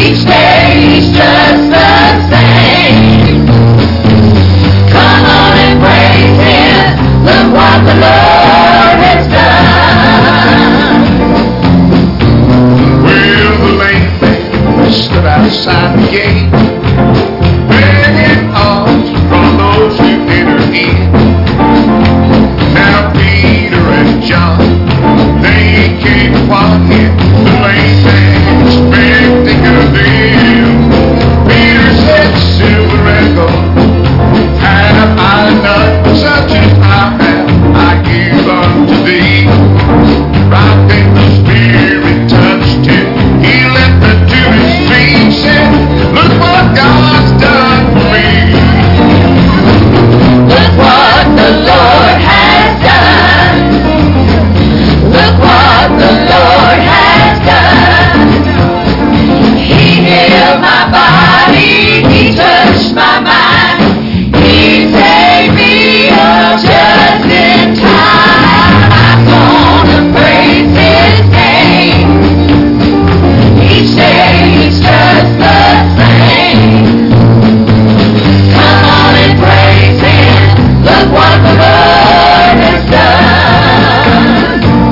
Each day He's just the same. Come on and praise Him. Look what the Lord has done. Well, the lame man stood outside the gate, begging alms from those who enter in. Now Peter and John, they came walking, the lame man expecting of them. Peter said, silver and gold have I none, such as I have I give unto thee. Right then the Spirit touched him, he leapt to his feet, said, look what God's done for me. Look what the Lord has done. Look what the Lord has done. He healed my body. He touched my mind. He saved me just in time. I'm gonna praise His name. Each day He's just the same. Come on and praise Him. Look what the Lord has done.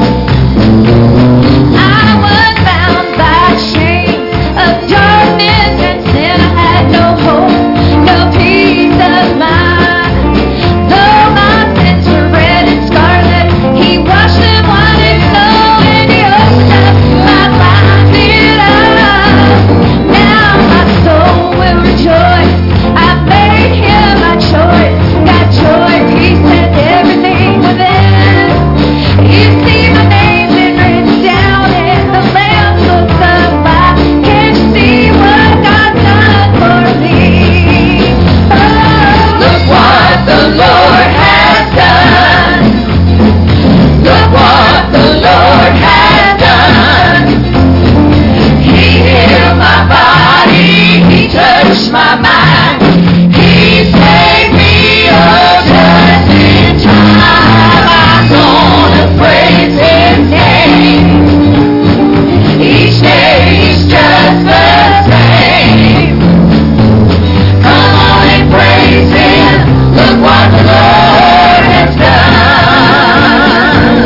I was bound by chains of darkness and sin. I had no hope, no peace of mind. Though my sins were red and scarlet, He washed them white as snow, and He opened up my blinded eyes. Now my soul will rejoice. I made Him my choice. Got joy, peace, and everything within. You see my name been written down in the Lamb's book of life. Can't you see what God's done for me? Oh, look what the Lord has done. Look what the Lord has done. He healed my body. He touched my mind. He saved me just in time. I'm gonna praise His name. Each day He's just the same. Come on and praise Him. Look what the Lord has done.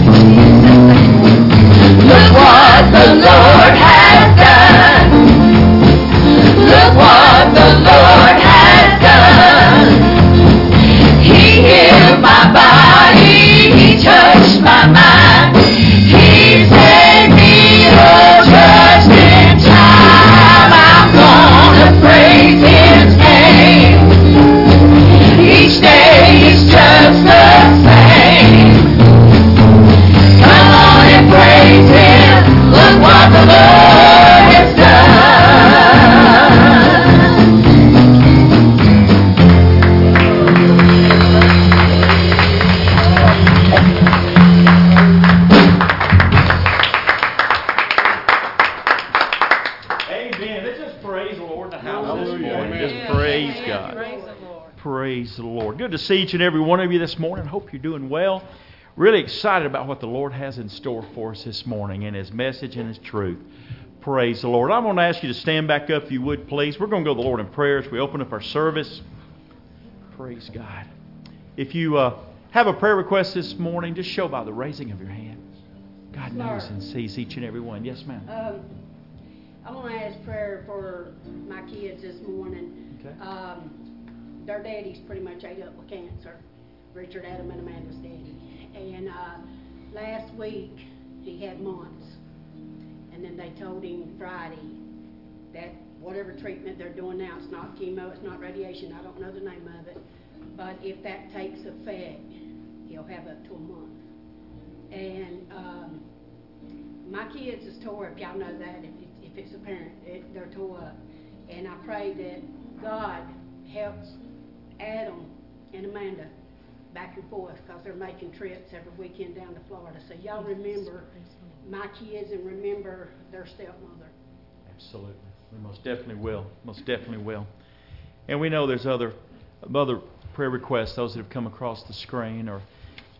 Look what the Lord has done. Look what the Lord has done. He healed my body. He touched my mind. He saved me just in time. I'm gonna praise His name. Each day He's just the same. Come on and praise Him. Look what the Lord has done. Amen. Let's just praise the Lord in the house this Hallelujah. morning. Amen. Just praise God. Praise the Lord. Good to see each and every one of you this morning. Hope you're doing well. Really excited about what the Lord has in store for us this morning and His message and His truth. Praise the Lord. I'm going to ask you to stand back up if you would, please. We're going to go to the Lord in prayer as we open up our service. Praise God. If you have a prayer request this morning, just show by the raising of your hand. God knows and sees each and every one. Yes, ma'am. I want to ask prayer for my kids this morning. Okay. Their daddy's pretty much ate up with cancer, Richard, Adam, and Amanda's daddy. And last week he had months, and then they told him Friday that whatever treatment they're doing now, it's not chemo, it's not radiation, I don't know the name of it, but if that takes effect, he'll have up to a month. And my kids is tore up. Y'all know that if it's apparent, they're tore up. And I pray that God helps Adam and Amanda back and forth, because they're making trips every weekend down to Florida. So y'all remember my kids and remember their stepmother. Absolutely. We most definitely will. Most definitely will. And we know there's other prayer requests, those that have come across the screen, or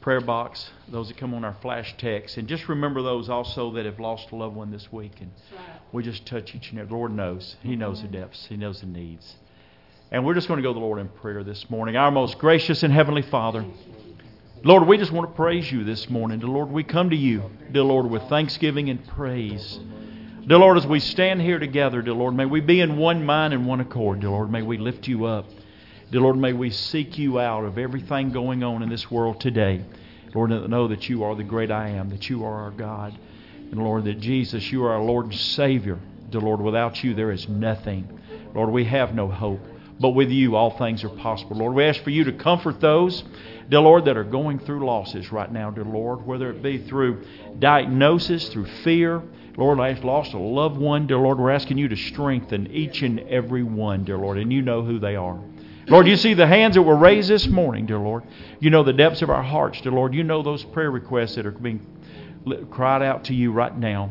prayer box, those that come on our flash text. And just remember those also that have lost a loved one this week. And we just touch each and every. The Lord knows. He knows the depths. He knows the needs. And we're just going to go to the Lord in prayer this morning. Our most gracious and heavenly Father, Lord, we just want to praise you this morning. Dear Lord, we come to you, dear Lord, with thanksgiving and praise. Dear Lord, as we stand here together, dear Lord, may we be in one mind and one accord. Dear Lord, may we lift you up. Dear Lord, may we seek you out of everything going on in this world today. Lord, know that you are the great I am, that you are our God. And Lord, that Jesus, you are our Lord and Savior. Dear Lord, without you there is nothing. Lord, we have no hope. But with you, all things are possible. Lord, we ask for you to comfort those, dear Lord, that are going through losses right now, dear Lord, whether it be through diagnosis, through fear. Lord, I have lost a loved one. Dear Lord, we're asking you to strengthen each and every one, dear Lord, and you know who they are. Lord, you see the hands that were raised this morning, dear Lord. You know the depths of our hearts, dear Lord. You know those prayer requests that are being cried out to you right now.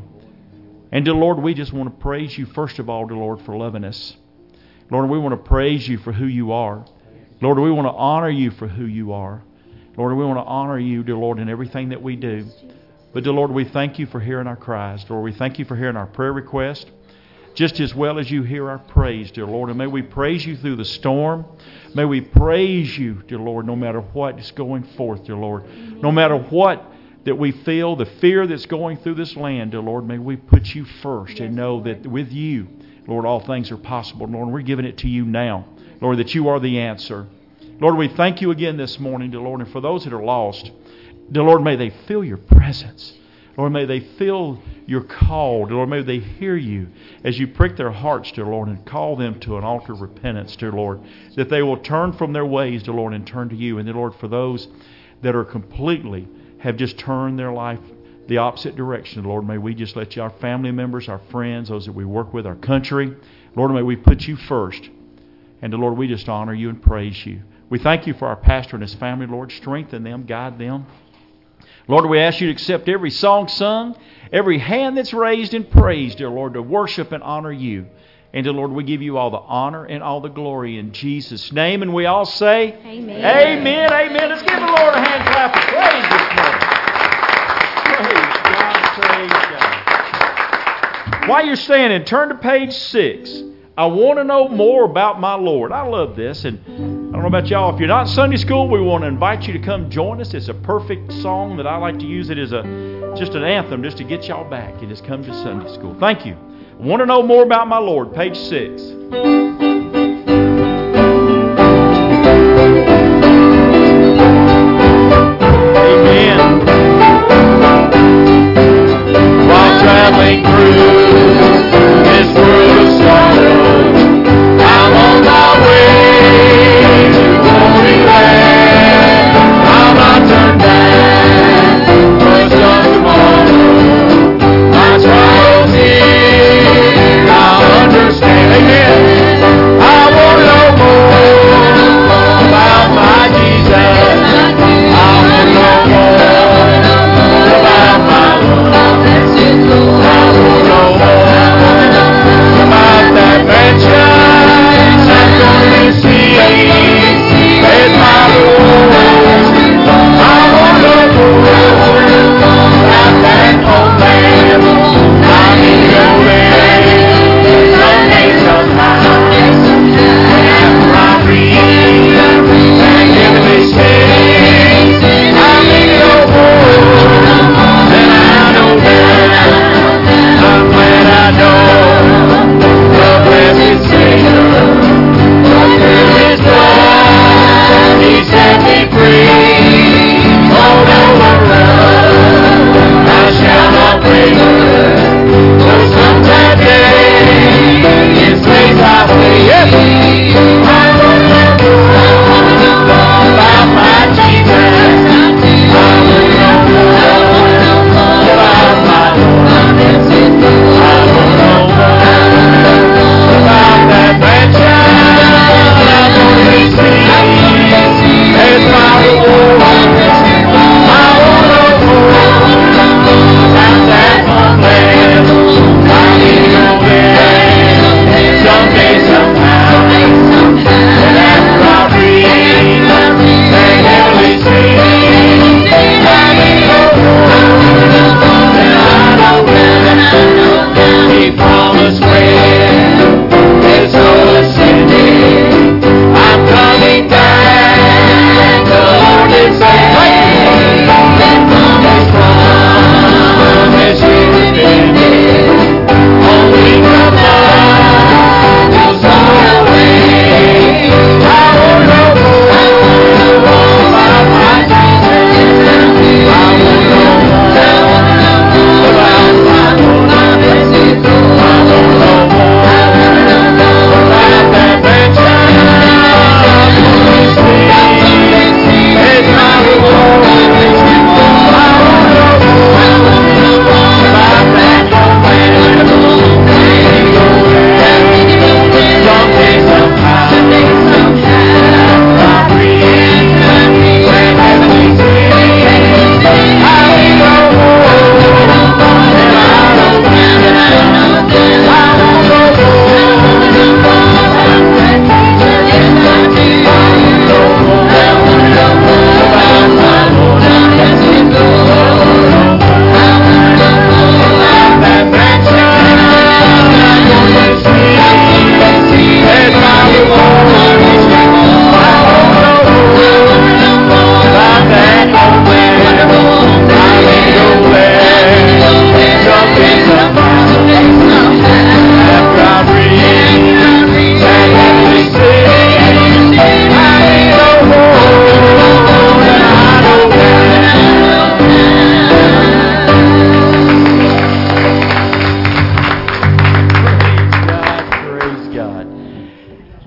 And dear Lord, we just want to praise you, first of all, dear Lord, for loving us. Lord, we want to praise you for who you are. Lord, we want to honor you for who you are. Lord, we want to honor you, dear Lord, in everything that we do. But, dear Lord, we thank you for hearing our cries. Lord, we thank you for hearing our prayer request, just as well as you hear our praise, dear Lord. And may we praise you through the storm. May we praise you, dear Lord, no matter what is going forth, dear Lord. No matter what that we feel, the fear that's going through this land, dear Lord, may we put you first and know that with you, Lord, all things are possible. Lord, we're giving it to you now. Lord, that you are the answer. Lord, we thank you again this morning, dear Lord. And for those that are lost, dear Lord, may they feel your presence. Lord, may they feel your call. Dear Lord, may they hear you as you prick their hearts, dear Lord, and call them to an altar of repentance, dear Lord. That they will turn from their ways, dear Lord, and turn to you. And dear Lord, for those that are completely have just turned their life the opposite direction, Lord, may we just let you, our family members, our friends, those that we work with, our country, Lord, may we put you first. And Lord, we just honor you and praise you. We thank you for our pastor and his family, Lord. Strengthen them, guide them. Lord, we ask you to accept every song sung, every hand that's raised in praise, dear Lord, to worship and honor you. And dear Lord, we give you all the honor and all the glory in Jesus' name. And we all say, Amen. Amen, amen. Let's give the Lord a hand clap of praise this morning. Praise God. While you're standing, turn to page 6. I want to know more about my Lord. I love this. And I don't know about y'all. If you're not in Sunday school, we want to invite you to come join us. It's a perfect song that I like to use. It is just an anthem just to get y'all back. It has come to Sunday school. Thank you. I want to know more about my Lord. Page 6. Traveling through this world of sorrow, I'm on my way to glory land. I'll not turn back for some tomorrow. My trials here I'll understand. Amen.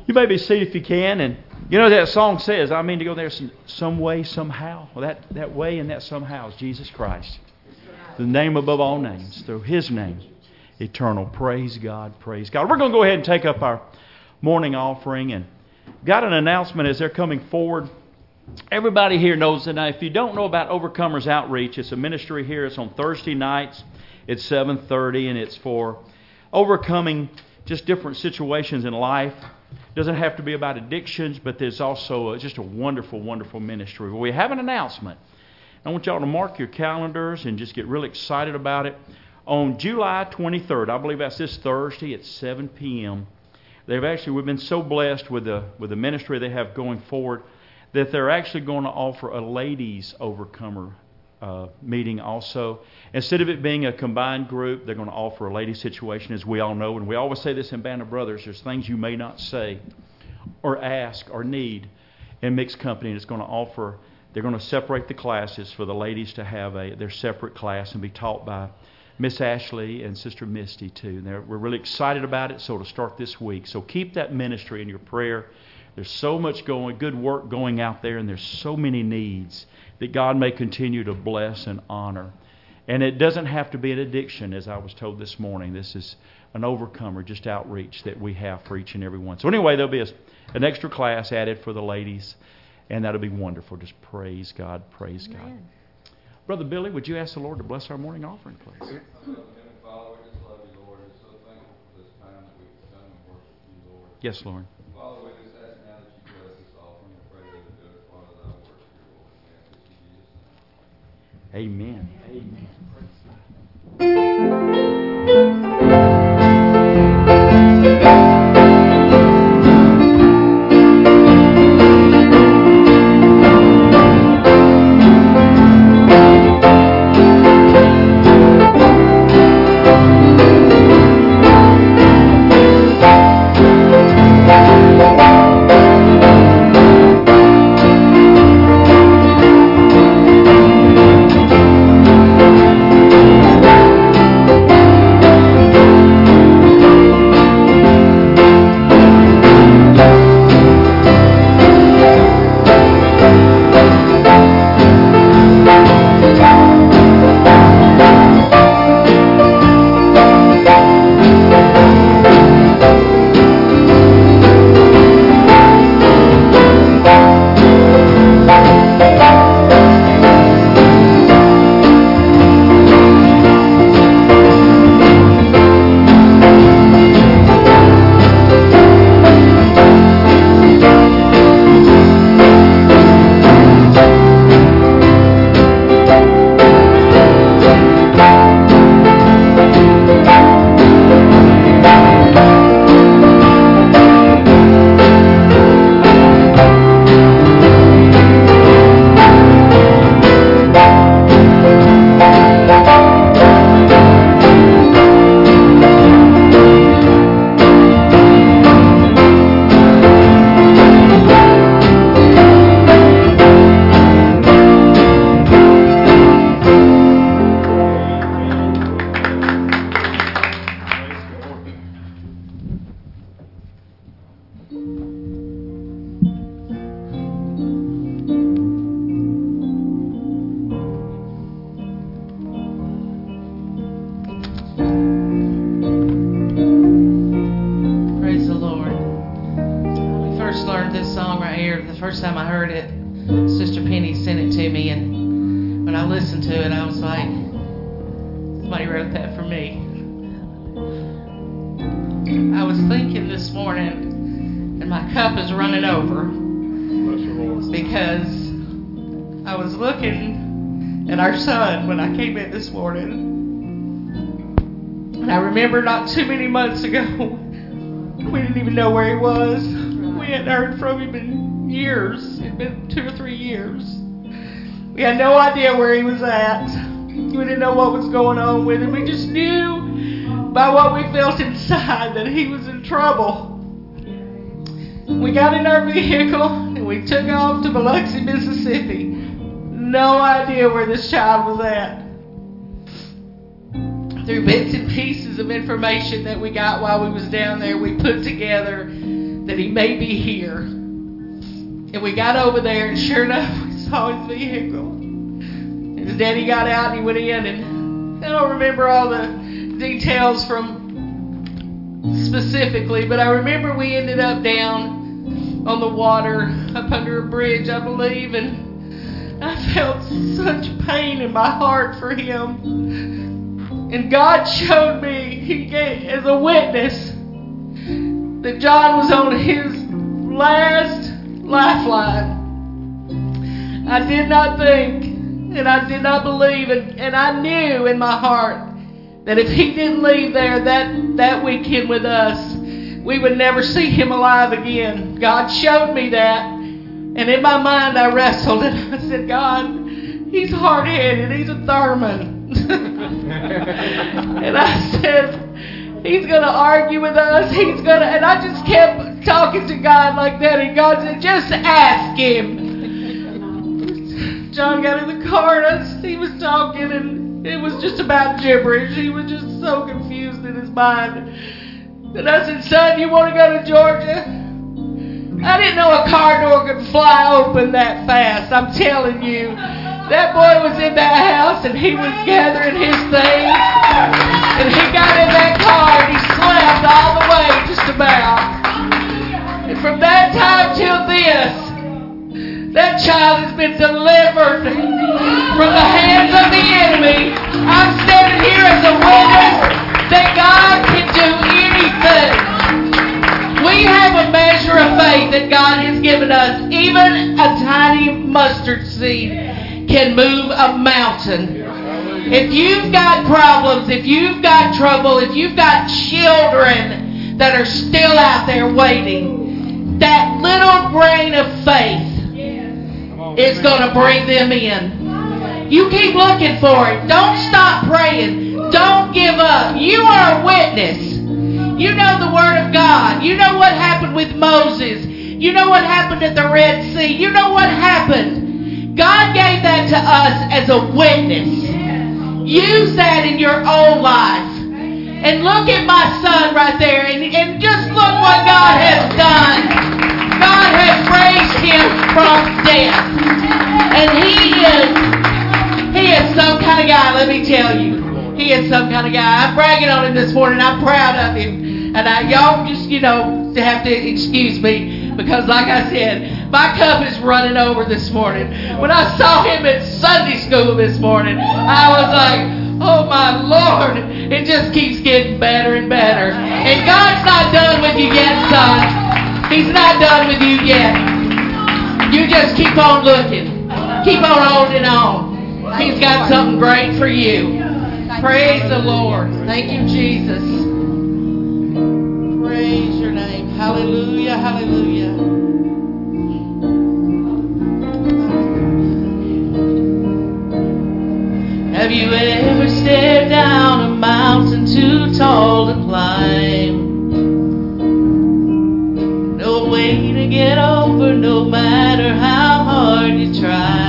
You may be seated if you can. And you know that song says, I mean to go there some way, somehow. Well, that way and that somehow is Jesus Christ. The name above all names. Through His name, eternal. Praise God, praise God. We're going to go ahead and take up our morning offering. And got an announcement as they're coming forward. Everybody here knows that now, if you don't know about Overcomers Outreach, it's a ministry here. It's on Thursday nights. It's 7:30, and it's for overcoming just different situations in life. It doesn't have to be about addictions, but there's also just a wonderful, wonderful ministry. Well, we have an announcement. I want y'all to mark your calendars and just get really excited about it. On July 23rd, I believe that's this Thursday at 7 p.m., we've been so blessed with the ministry they have going forward that they're actually going to offer a ladies overcomer meeting also. Instead of it being a combined group, they're going to offer a ladies situation, as we all know. And we always say this in Band of Brothers, there's things you may not say or ask or need in mixed company. And they're going to separate the classes for the ladies to have their separate class and be taught by Miss Ashley and Sister Misty too. And we're really excited about it, so it'll start this week. So keep that ministry in your prayer. There's so much good work going out there, and there's so many needs that God may continue to bless and honor. And it doesn't have to be an addiction, as I was told this morning. This is an overcomer, just outreach that we have for each and every one. So anyway, there'll be an extra class added for the ladies, and that'll be wonderful. Just praise God, praise God. Amen. Brother Billy, would you ask the Lord to bless our morning offering, please? Father, we just love you, Lord. We're so thankful for this time that we can come and worship you, Lord. Yes, Lord. Father, we just ask now that you bless this offering. I pray that it do it for thy work here, Lord. We ask this in Jesus' name. Amen. Amen. Praise God. first time I heard it, Sister Penny sent it to me, and when I listened to it, I was like, somebody wrote that for me. I was thinking this morning, and my cup is running over, because I was looking at our son when I came in this morning, and I remember not too many months ago, we didn't even know where he was. We hadn't heard from him in years. It had been 2 or 3 years. We had no idea where he was at. We didn't know what was going on with him. We just knew by what we felt inside that he was in trouble. We got in our vehicle and we took off to Biloxi, Mississippi. No idea where this child was at. Through bits and pieces of information that we got while we was down there, we put together that he may be here. And we got over there, and sure enough, we saw his vehicle. And his daddy got out, and he went in, and I don't remember all the details from specifically, but I remember we ended up down on the water, up under a bridge, I believe, and I felt such pain in my heart for him. And God showed me, He gave as a witness, that John was on his last lifeline. I did not think, and I did not believe, and I knew in my heart that if he didn't leave there that weekend with us, we would never see him alive again. God showed me that. And in my mind, I wrestled and I said, God, he's hard-headed. He's a Thurman. And I said, he's going to argue with us. And I just kept talking to God like that. And God said, just ask him. John got in the car and he was talking, and it was just about gibberish. He was just so confused in his mind. And I said, son, you want to go to Georgia? I didn't know a car door could fly open that fast. I'm telling you. That boy was in that house and he was gathering his things. And he got in that car and he slept all the way just about. And from that time till this, that child has been delivered from the hands of the enemy. I'm standing here as a witness that God can do anything. We have a measure of faith that God has given us. Even a tiny mustard seed can move a mountain. If you've got problems, if you've got trouble, if you've got children that are still out there waiting, that little grain of faith is going to bring them in. You keep looking for it. Don't stop praying. Don't give up. You are a witness. You know the Word of God. You know what happened with Moses. You know what happened at the Red Sea. You know what happened. God gave that to us as a witness. Use that in your own life. And look at my son right there. And just look what God has done. God has raised him from death. And he is some kind of guy, let me tell you. He is some kind of guy. I'm bragging on him this morning. I'm proud of him. And y'all just, have to excuse me. Because like I said, my cup is running over this morning. When I saw him at Sunday school this morning, I was like, oh my Lord. It just keeps getting better and better. And God's not done with you yet, son. He's not done with you yet. You just keep on looking. Keep on holding on. He's got something great for you. Praise the Lord. Thank you, Jesus. Praise your name. Hallelujah, hallelujah. Have you ever stared down a mountain too tall to climb? No way to get over, no matter how hard you try.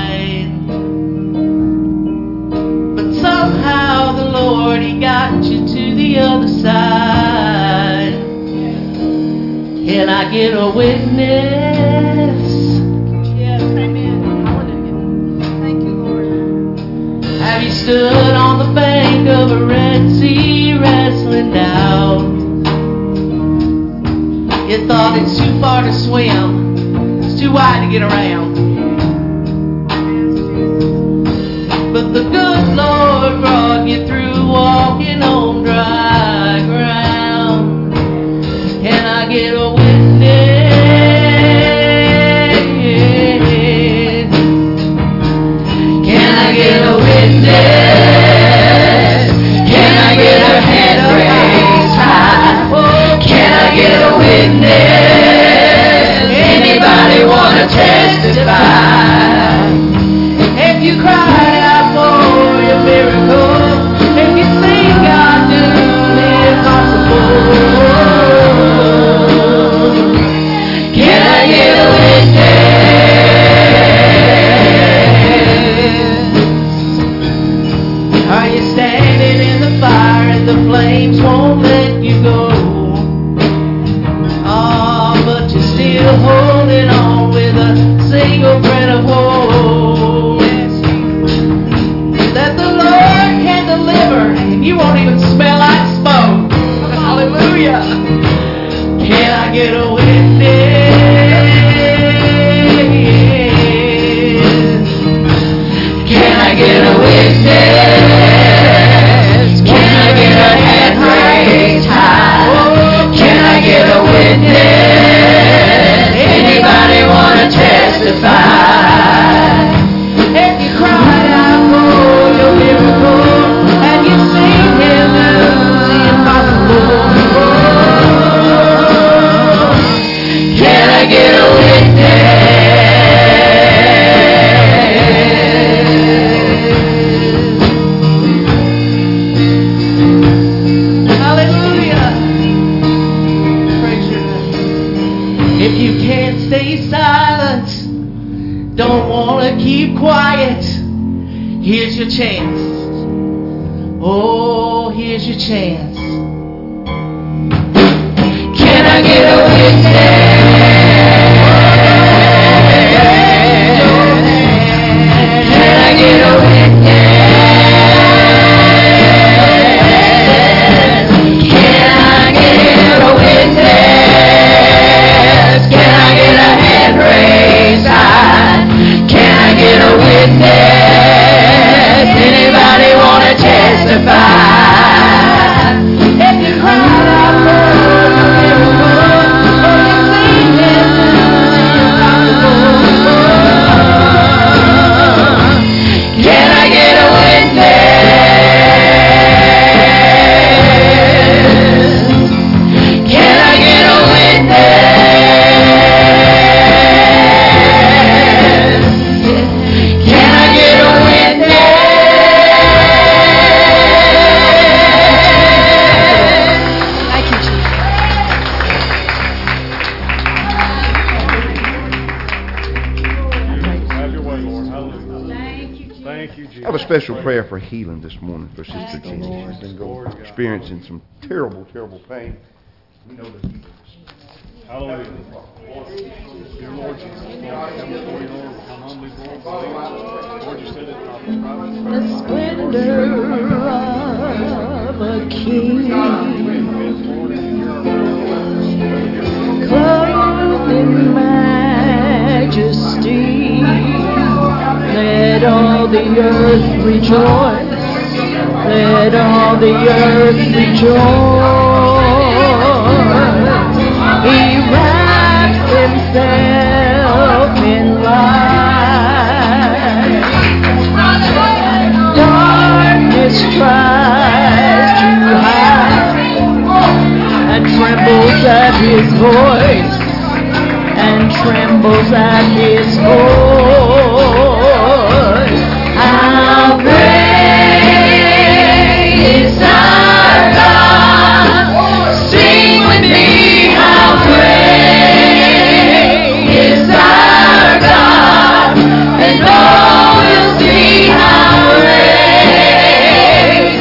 But somehow the Lord, He got you to the other side. Can I get a witness? Yes, amen. Hallelujah. Thank you, Lord. Have you stood on the bank of a Red Sea wrestling doubt? You thought it's too far to swim, it's too wide to get around. But the good Lord brought you through walking on dry ground. Can I get a witness? Can I get a witness? Can I get a hand raised high? Can I get a witness? Anybody want to testify? If you cried out for your miracle, if you sing God do the impossible, get a witness? Can I get a witness? Can I get a hand raised high? Can I get a witness? Anybody want to testify? If you cried out for your miracle and you sing him the impossible, can I get a witness? Hallelujah. Praise your name. If you can't stay silent, don't want to keep quiet, here's your chance. Oh, here's your chance. Can I get a witness? Can I get a witness? Can I get a witness? Can I get a hand raised high? Can I get a witness? Anybody want to testify? If you cried out for a miracle, or you sing him impossible, can I get a witness? Can I get a witness? Can I get a witness? Thank you, Jesus. Have your way, Lord. Hallelujah. Thank you, Jesus. I have a special prayer for healing this morning for Sister Jenny. She's been experiencing some terrible, terrible pain. We know that He Hallelujah. Dear Lord Jesus, Lord, we come before you, Lord. We come humbly before you. Lord, you said it not the The splendor of a king, clothed in majesty, let all the earth rejoice, let all the earth rejoice. He wraps himself in light. Darkness tries to hide and trembles at his voice, and trembles at his voice. How great is our God? Sing with me, how great is our God? And oh, we'll see how great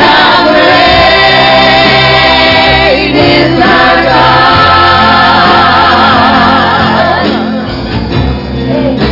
is our God.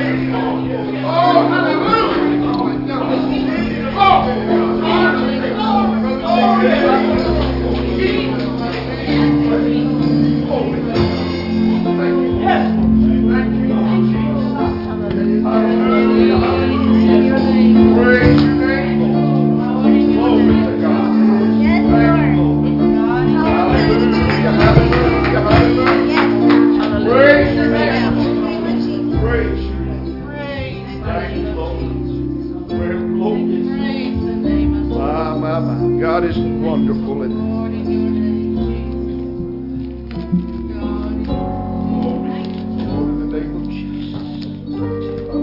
God is wonderful, isn't He? In the name of Jesus.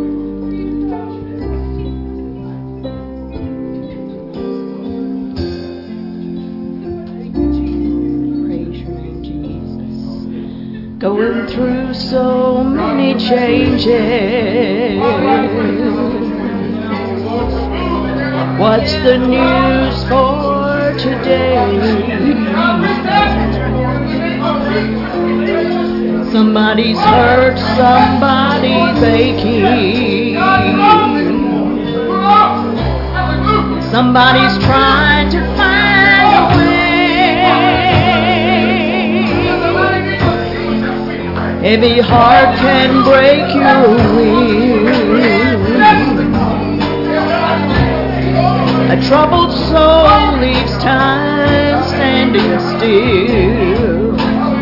Praise your name, Jesus. Going through so many changes. What's the news for today? Somebody's hurt, somebody's aching. Somebody's trying to find a way. Every heart can break your will. A troubled soul leaves time standing still.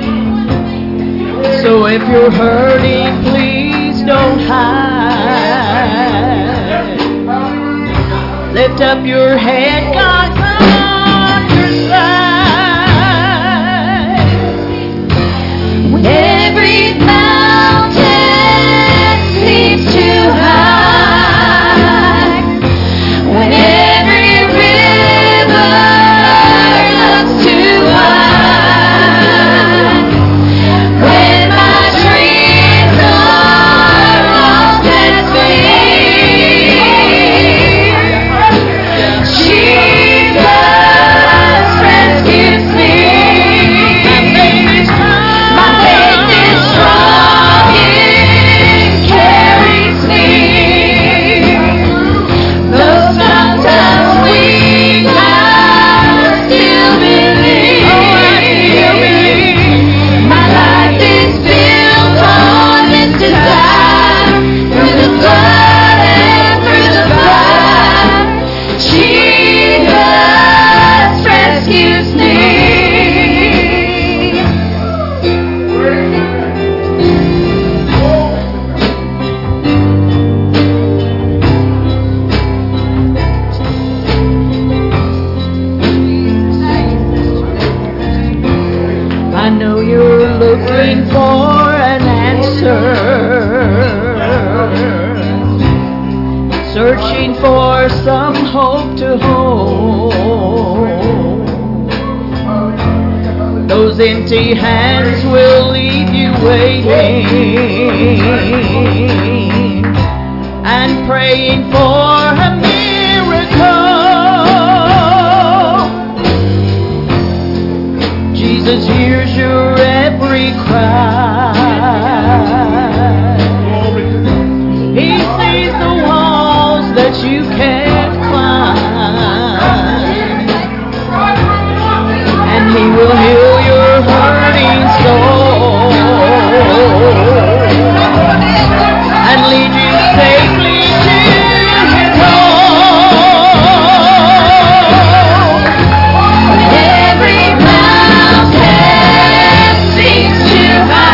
So if you're hurting, please don't hide. Lift up your head, God's on your side. When every mountain seems too high, when every river looks too wide, when my dreams are lost at sea, Jesus rescues me. My faith is strong, it carries me. Though sometimes weak, I still believe. My life is built on this desire. Through the blood and through the fire, Jesus rescues me. I know you're looking for an answer, searching for some hope to hold. Those empty hands will leave you waiting and praying for a miracle. Jesus hears your every cry. He sees the walls that you can't climb, and He will heal your hurting soul and lead you safely to His home. Every mountain seems too high.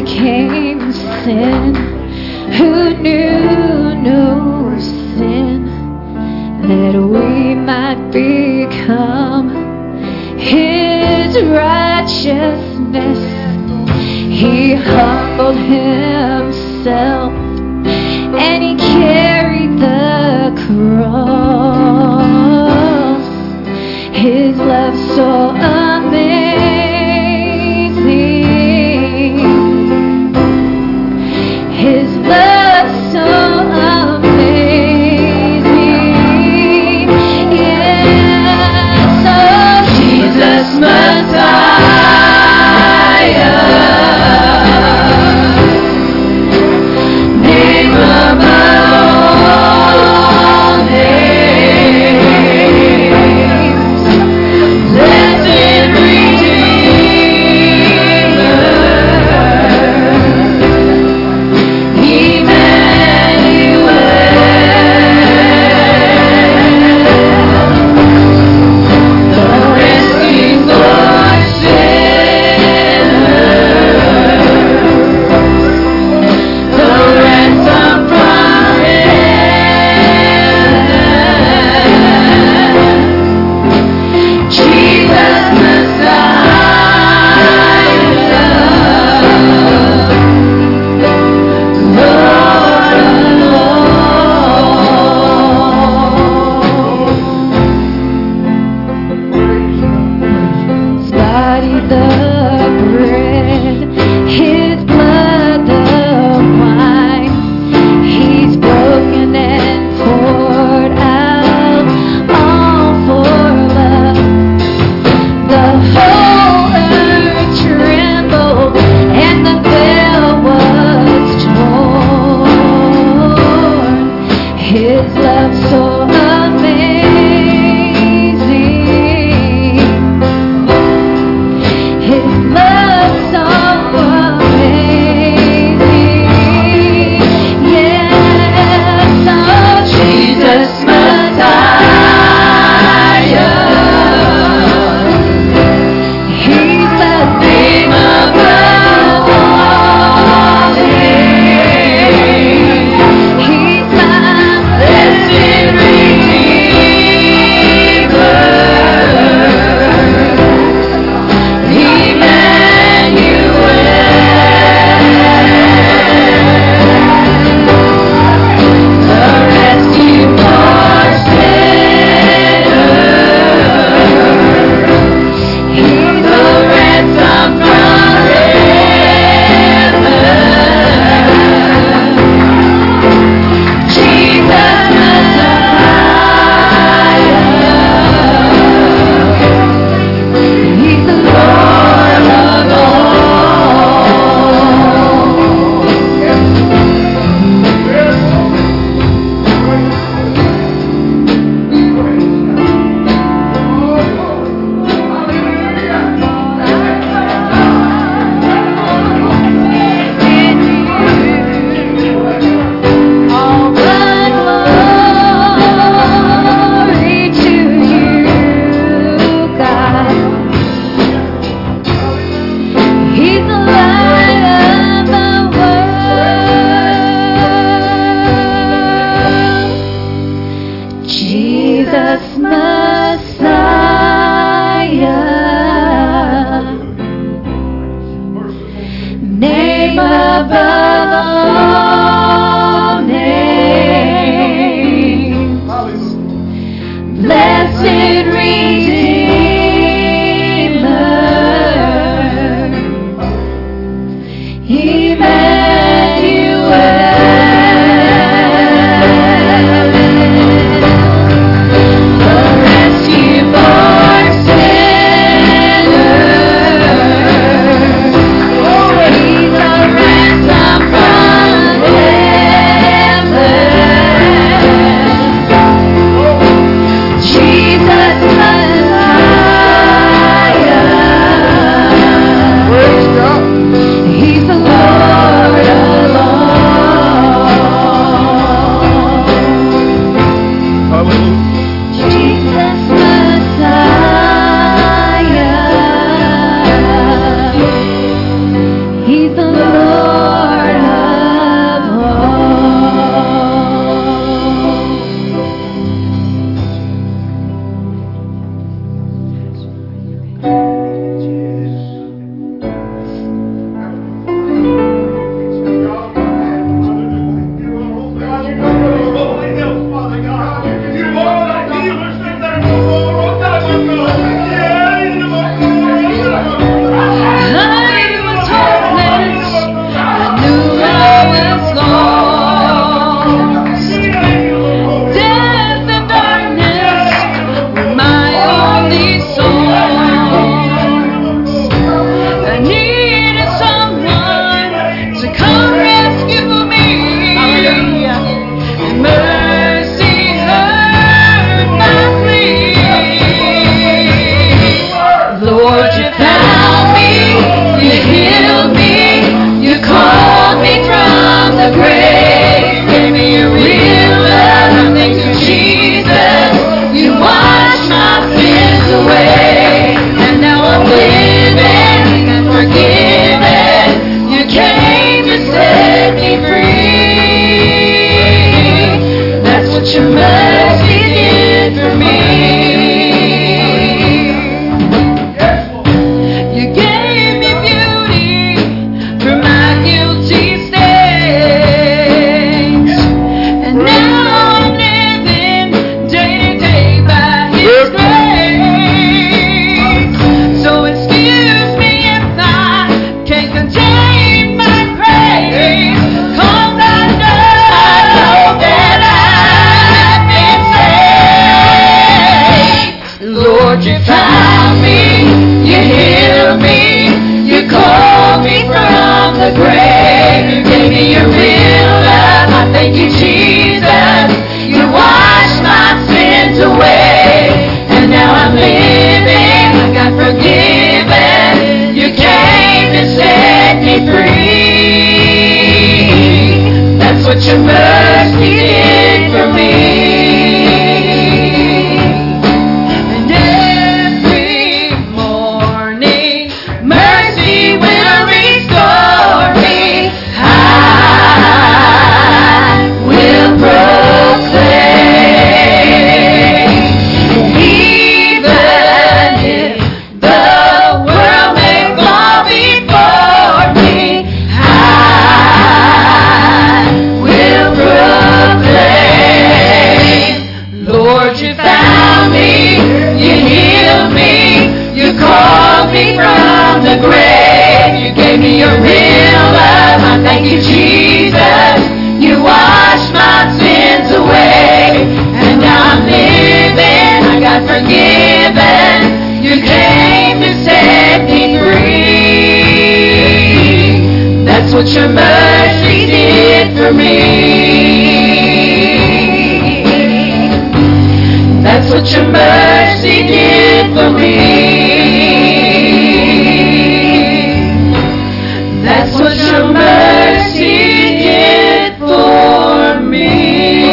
became sin, who knew no sin, that we might become His righteousness. He humbled Himself and He carried the cross. His love so amazing, His love so amazing. Yes, oh Jesus Messiah, name above all names, blessed Redeemer, Emmanuel, the rescue for sinners, the ransom from heaven, Jesus Messiah, Lord alone. His body the bread, His blood the wine, He's broken and poured out all for love. The whole earth trembled and the veil was torn. His love so amazing, His love so amazing. Yes, oh Jesus Messiah, He's the name above all names. He's my blessed Redeemer, Emmanuel, the rescue for sinners. He's the ransom from heaven, Jesus Messiah, He's the Lord of all the glory to you, God. He's the light of the world, Jesus Messiah, name above all names, blessed Redeemer, Emmanuel, the rescue for sinners. He's the ransom from me your real love. I thank you, Jesus. You washed my sins away. And now I'm living. I got forgiven. You came to set me free. That's what your mercy did for me. Your real love, I thank you, Jesus. You washed my sins away, and now I'm living. I got forgiven. You came to set me free. That's what your mercy did for me. That's what your mercy did for me. That's what your mercy did for me.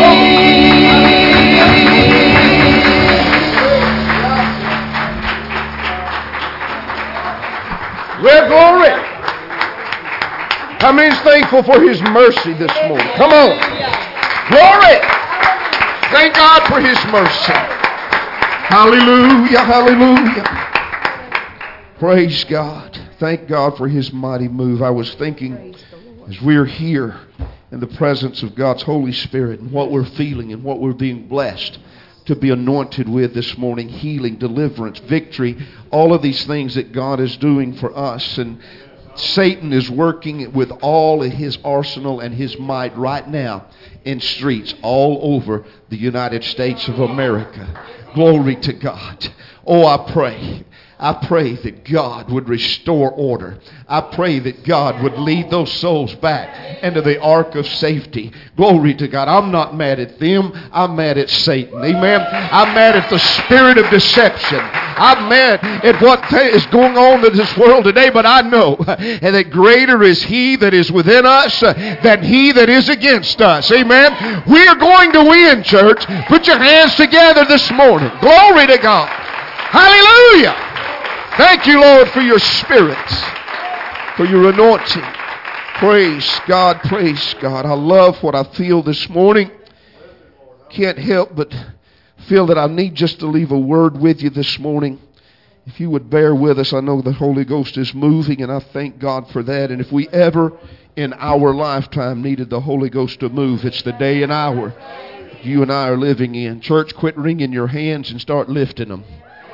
Well, glory. How many's thankful for His mercy this morning? Come on. Glory. Thank God for His mercy. Hallelujah, hallelujah. Praise God. Thank God for His mighty move. I was thinking as we're here in the presence of God's Holy Spirit and what we're feeling and what we're being blessed to be anointed with this morning, healing, deliverance, victory, all of these things that God is doing for us. And Satan is working with all of his arsenal and his might right now in streets all over the United States of America. Glory to God. Oh, I pray that God would restore order. I pray that God would lead those souls back into the ark of safety. Glory to God. I'm not mad at them. I'm mad at Satan. Amen. I'm mad at the spirit of deception. I'm mad at what is going on in this world today, but I know that greater is He that is within us than he that is against us. Amen. We are going to win, church. Put your hands together this morning. Glory to God. Hallelujah. Thank you, Lord, for your Spirit, for your anointing. Praise God, praise God. I love what I feel this morning. Can't help but feel that I need just to leave a word with you this morning. If you would bear with us, I know the Holy Ghost is moving, and I thank God for that. And if we ever in our lifetime needed the Holy Ghost to move, it's the day and hour you and I are living in. Church, quit wringing your hands and start lifting them.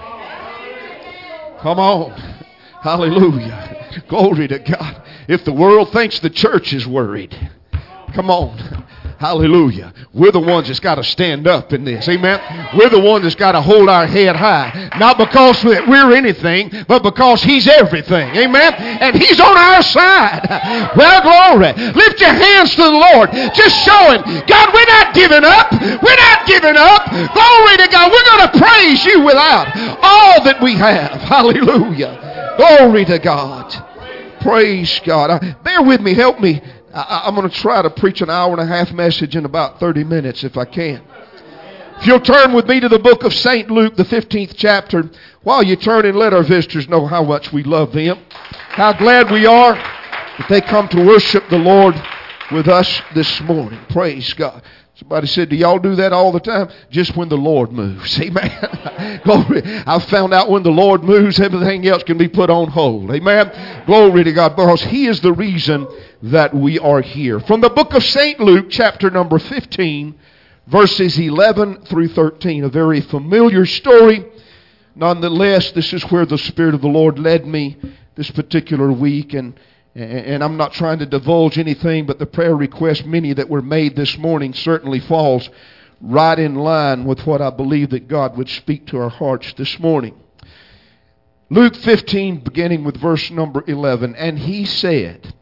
Come on. Hallelujah. Glory to God. If the world thinks the church is worried, come on. Hallelujah. We're the ones that's got to stand up in this. Amen. We're the ones that's got to hold our head high. Not because we're anything, but because He's everything. Amen. And He's on our side. Well, glory. Lift your hands to the Lord. Just show Him, God, we're not giving up. We're not giving up. Glory to God. We're going to praise You without all that we have. Hallelujah. Glory to God. Praise God. Bear with me. Help me. I'm going to try to preach an hour and a half message in about 30 minutes if I can. If you'll turn with me to the book of St. Luke, the 15th chapter. While you turn and let our visitors know how much we love them. How glad we are that they come to worship the Lord with us this morning. Praise God. Somebody said, do y'all do that all the time? Just when the Lord moves. Amen. Glory. I've found out when the Lord moves, everything else can be put on hold. Amen. Glory to God. Because He is the reason that we are here. From the book of St. Luke, chapter number 15, verses 11 through 13. A very familiar story. Nonetheless, this is where the Spirit of the Lord led me this particular week. And I'm not trying to divulge anything, but the prayer requests, many that were made this morning, certainly falls right in line with what I believe that God would speak to our hearts this morning. Luke 15, beginning with verse number 11. And He said,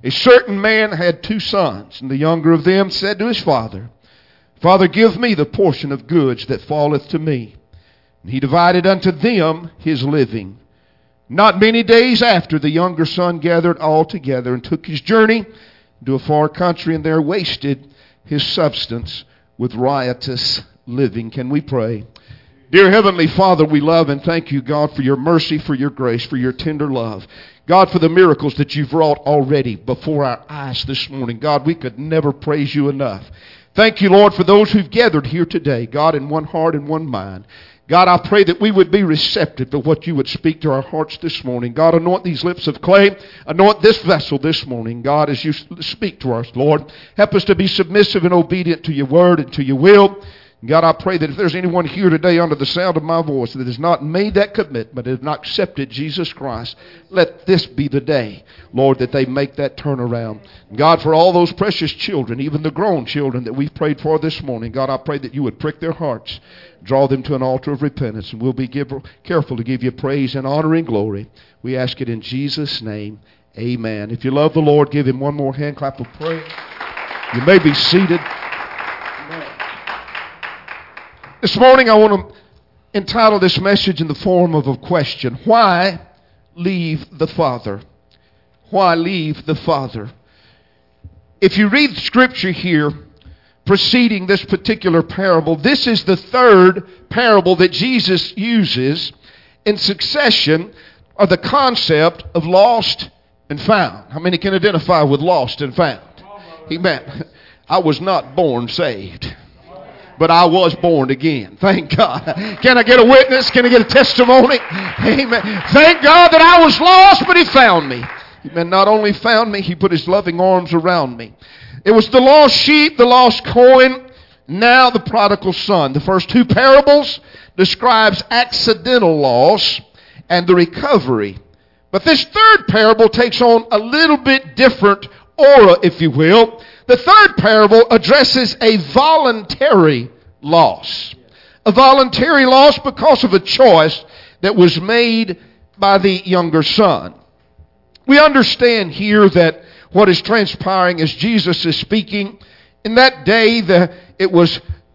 A certain man had 2 sons, and the younger of them said to his father, Father, give me the portion of goods that falleth to me. And he divided unto them his living. Not many days after, the younger son gathered all together and took his journey to a far country, and there wasted his substance with riotous living. Can we pray? Dear Heavenly Father, we love and thank you, God, for your mercy, for your grace, for your tender love. God, for the miracles that you've wrought already before our eyes this morning. God, we could never praise you enough. Thank you, Lord, for those who've gathered here today, God, in one heart and one mind. God, I pray that we would be receptive to what you would speak to our hearts this morning. God, anoint these lips of clay. Anoint this vessel this morning. God, as you speak to us, Lord, help us to be submissive and obedient to your word and to your will. God, I pray that if there's anyone here today under the sound of my voice that has not made that commitment, has not accepted Jesus Christ, let this be the day, Lord, that they make that turnaround. God, for all those precious children, even the grown children that we've prayed for this morning, God, I pray that you would prick their hearts, draw them to an altar of repentance, and we'll be careful to give you praise and honor and glory. We ask it in Jesus' name. Amen. If you love the Lord, give him one more hand clap of praise. You may be seated. This morning I want to entitle this message in the form of a question. Why leave the Father? Why leave the Father? If you read Scripture here preceding this particular parable, this is the third parable that Jesus uses in succession of the concept of lost and found. How many can identify with lost and found? Amen. I was not born saved, but I was born again. Thank God. Can I get a witness? Can I get a testimony? Amen. Thank God that I was lost, but he found me. Amen. Not only found me, he put his loving arms around me. It was the lost sheep, the lost coin, now the prodigal son. The first 2 parables describes accidental loss and the recovery. But this third parable takes on a little bit different aura, if you will. The third parable addresses a voluntary loss. A voluntary loss because of a choice that was made by the younger son. We understand here that what is transpiring as Jesus is speaking, in that day it was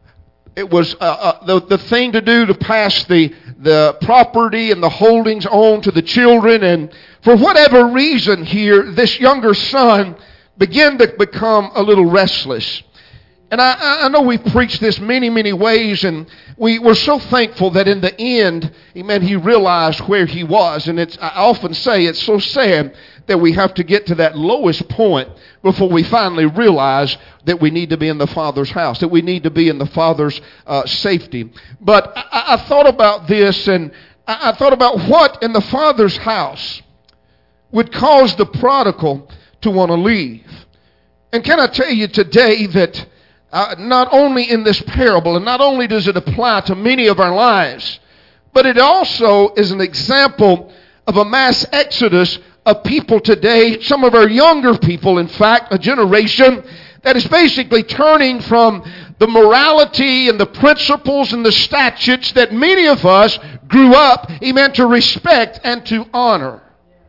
the thing to do to pass the property and the holdings on to the children. And for whatever reason here, this younger son began to become a little restless. And I know we've preached this many, many ways, and we're so thankful that in the end, amen, he realized where he was. And I often say it's so sad that we have to get to that lowest point before we finally realize that we need to be in the Father's house, that we need to be in the Father's safety. But I thought about this, and I thought about what in the Father's house would cause the prodigal to want to leave. And can I tell you today that not only in this parable, and not only does it apply to many of our lives, but it also is an example of a mass exodus of people today, some of our younger people, in fact, a generation that is basically turning from the morality and the principles and the statutes that many of us grew up, amen, to respect and to honor.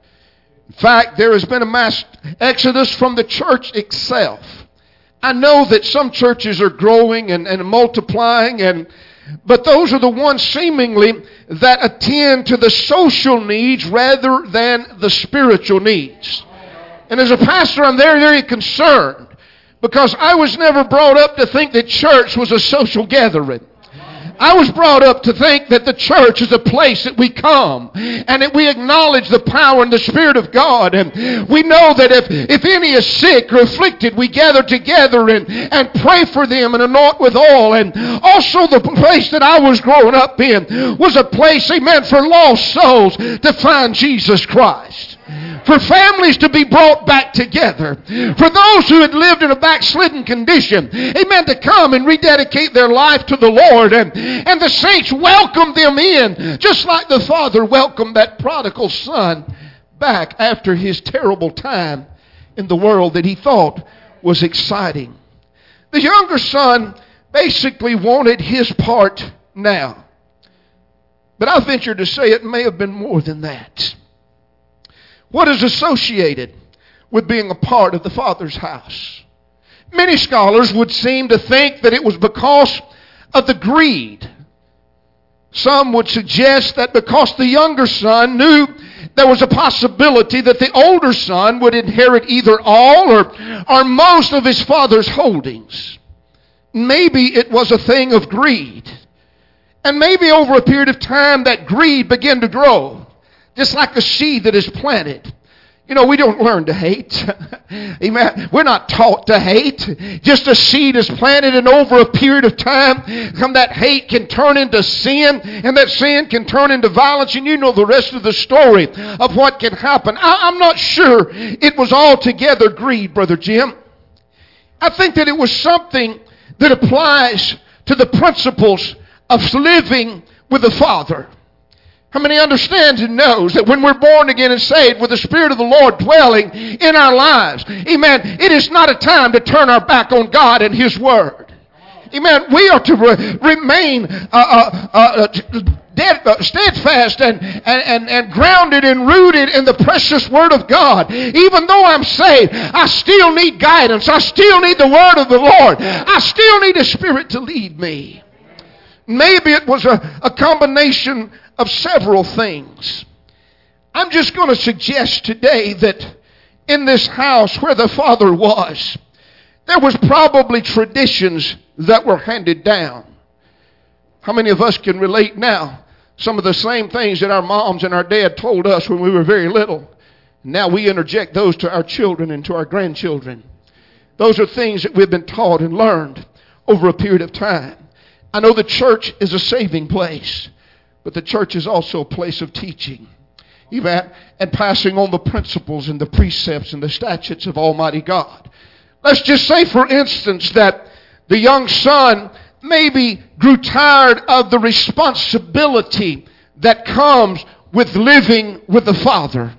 In fact, there has been a mass exodus from the church itself. I know that some churches are growing and multiplying, but those are the ones seemingly that attend to the social needs rather than the spiritual needs. And as a pastor, I'm very, very concerned because I was never brought up to think that church was a social gathering. I was brought up to think that the church is a place that we come and that we acknowledge the power and the Spirit of God. And we know that if any is sick or afflicted, we gather together and pray for them and anoint with oil. And also the place that I was growing up in was a place, amen, for lost souls to find Jesus Christ. For families to be brought back together. For those who had lived in a backslidden condition, amen, to come and rededicate their life to the Lord. And the saints welcomed them in, just like the Father welcomed that prodigal son back after his terrible time in the world that he thought was exciting. The younger son basically wanted his part now. But I venture to say it may have been more than that. What is associated with being a part of the Father's house. Many scholars would seem to think that it was because of the greed. Some would suggest that because the younger son knew there was a possibility that the older son would inherit either all or most of his father's holdings. Maybe it was a thing of greed. And maybe over a period of time that greed began to grow, just like a seed that is planted. You know, we don't learn to hate. Amen. We're not taught to hate. Just a seed is planted, and over a period of time, that hate can turn into sin, and that sin can turn into violence, and you know the rest of the story of what can happen. I'm not sure it was altogether greed, Brother Jim. I think that it was something that applies to the principles of living with the Father. How many understands and knows that when we're born again and saved with the Spirit of the Lord dwelling in our lives, amen, it is not a time to turn our back on God and His Word. Amen. We are to remain steadfast and grounded and rooted in the precious Word of God. Even though I'm saved, I still need guidance. I still need the Word of the Lord. I still need the Spirit to lead me. Maybe it was a combination of several things. I'm just going to suggest today that in this house where the Father was, there was probably traditions that were handed down. How many of us can relate now? Some of the same things that our moms and our dad told us when we were very little. Now we interject those to our children and to our grandchildren. Those are things that we've been taught and learned over a period of time. I know the church is a saving place, but the church is also a place of teaching, amen, and passing on the principles and the precepts and the statutes of Almighty God. Let's just say, for instance, that the young son maybe grew tired of the responsibility that comes with living with the Father.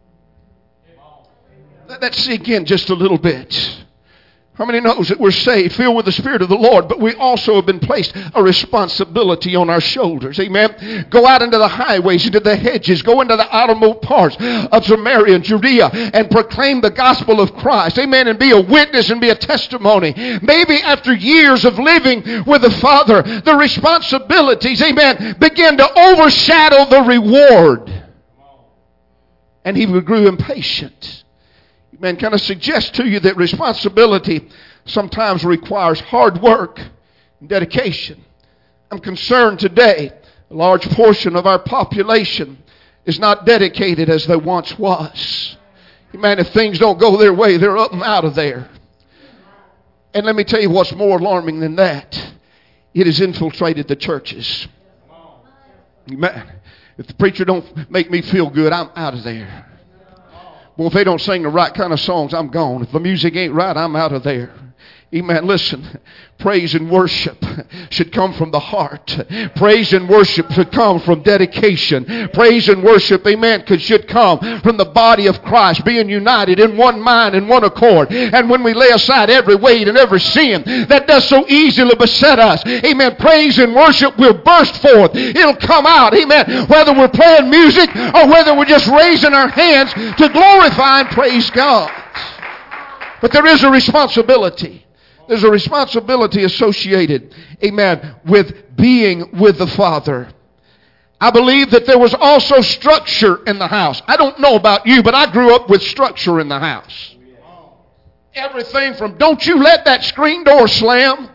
Let's see again just a little bit. How many knows that we're saved, filled with the Spirit of the Lord, but we also have been placed a responsibility on our shoulders. Amen. Go out into the highways, into the hedges, go into the outermost parts of Samaria and Judea and proclaim the gospel of Christ. Amen. And be a witness and be a testimony. Maybe after years of living with the Father, the responsibilities, amen, begin to overshadow the reward. And he grew impatient. Man, can I suggest to you that responsibility sometimes requires hard work and dedication? I'm concerned today a large portion of our population is not dedicated as they once was. Man, if things don't go their way, they're up and out of there. And let me tell you what's more alarming than that. It has infiltrated the churches. Man, if the preacher don't make me feel good, I'm out of there. Well, if they don't sing the right kind of songs, I'm gone. If the music ain't right, I'm out of there. Amen. Listen, praise and worship should come from the heart. Praise and worship should come from dedication. Praise and worship, amen, should come from the body of Christ being united in one mind and one accord. And when we lay aside every weight and every sin that does so easily beset us, amen, praise and worship will burst forth. It'll come out, amen, whether we're playing music or whether we're just raising our hands to glorify and praise God. But there is a responsibility. There's a responsibility associated, amen, with being with the Father. I believe that there was also structure in the house. I don't know about you, but I grew up with structure in the house. Everything from don't you let that screen door slam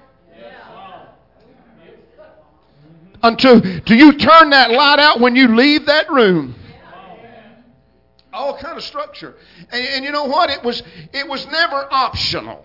until do you turn that light out when you leave that room. All kind of structure. And you know what? It was never optional.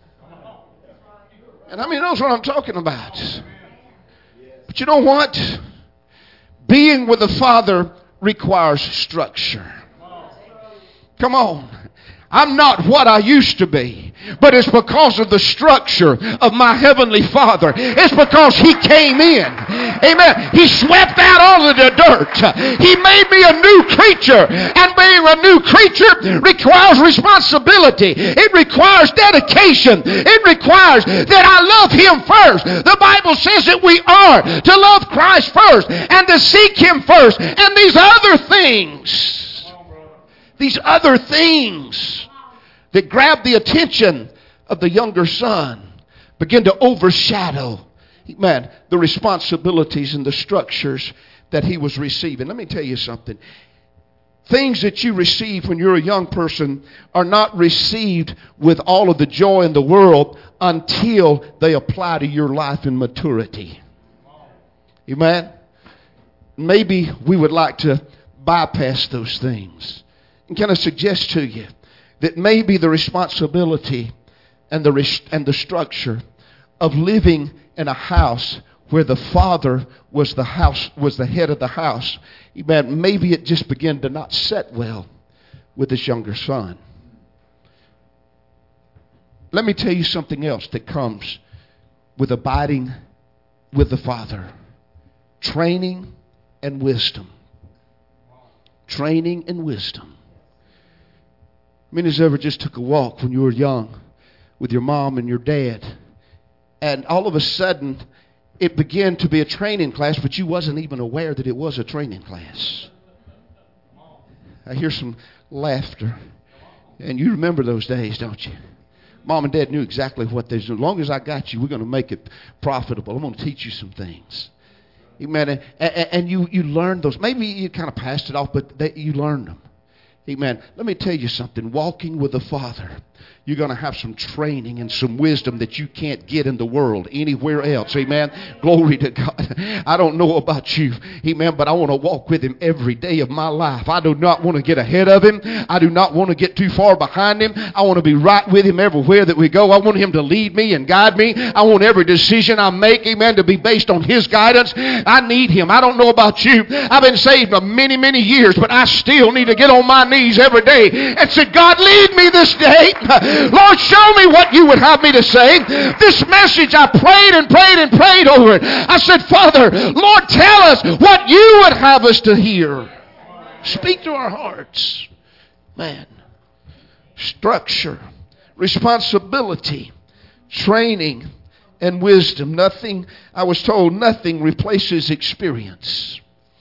And how many knows what I'm talking about? But you know what? Being with the Father requires structure. Come on. I'm not what I used to be, but it's because of the structure of my Heavenly Father. It's because He came in. Amen. He swept out all of the dirt. He made me a new creature. And being a new creature requires responsibility. It requires dedication. It requires that I love Him first. The Bible says that we are to love Christ first and to seek Him first. And these other things that grabbed the attention of the younger son begin to overshadow, man, the responsibilities and the structures that he was receiving. Let me tell you something. Things that you receive when you're a young person are not received with all of the joy in the world until they apply to your life in maturity. Amen? Maybe we would like to bypass those things. And can I suggest to you that maybe the responsibility and the structure of living in a house where the father was the head of the house, amen, maybe it just began to not set well with this younger son. Let me tell you something else that comes with abiding with the Father. Training and wisdom. Training and wisdom. How many of you ever just took a walk when you were young with your mom and your dad, and all of a sudden it began to be a training class, but you wasn't even aware that it was a training class? I hear some laughter. And you remember those days, don't you? Mom and Dad knew exactly what they did. As long as I got you, we're going to make it profitable. I'm going to teach you some things. Amen. And you learned those. Maybe you kind of passed it off, but you learned them. Amen. Let me tell you something. Walking with the Father, you're going to have some training and some wisdom that you can't get in the world anywhere else. Amen. Glory to God. I don't know about you. Amen. But I want to walk with Him every day of my life. I do not want to get ahead of Him. I do not want to get too far behind Him. I want to be right with Him everywhere that we go. I want Him to lead me and guide me. I want every decision I make, amen, to be based on His guidance. I need Him. I don't know about you. I've been saved for many, many years, but I still need to get on my knees every day and say, God, lead me this day. Lord, show me what you would have me to say. This message, I prayed and prayed and prayed over it. I said, Father, Lord, tell us what you would have us to hear. Speak to our hearts. Man. Structure, responsibility, training, and wisdom. Nothing, I was told, nothing replaces experience.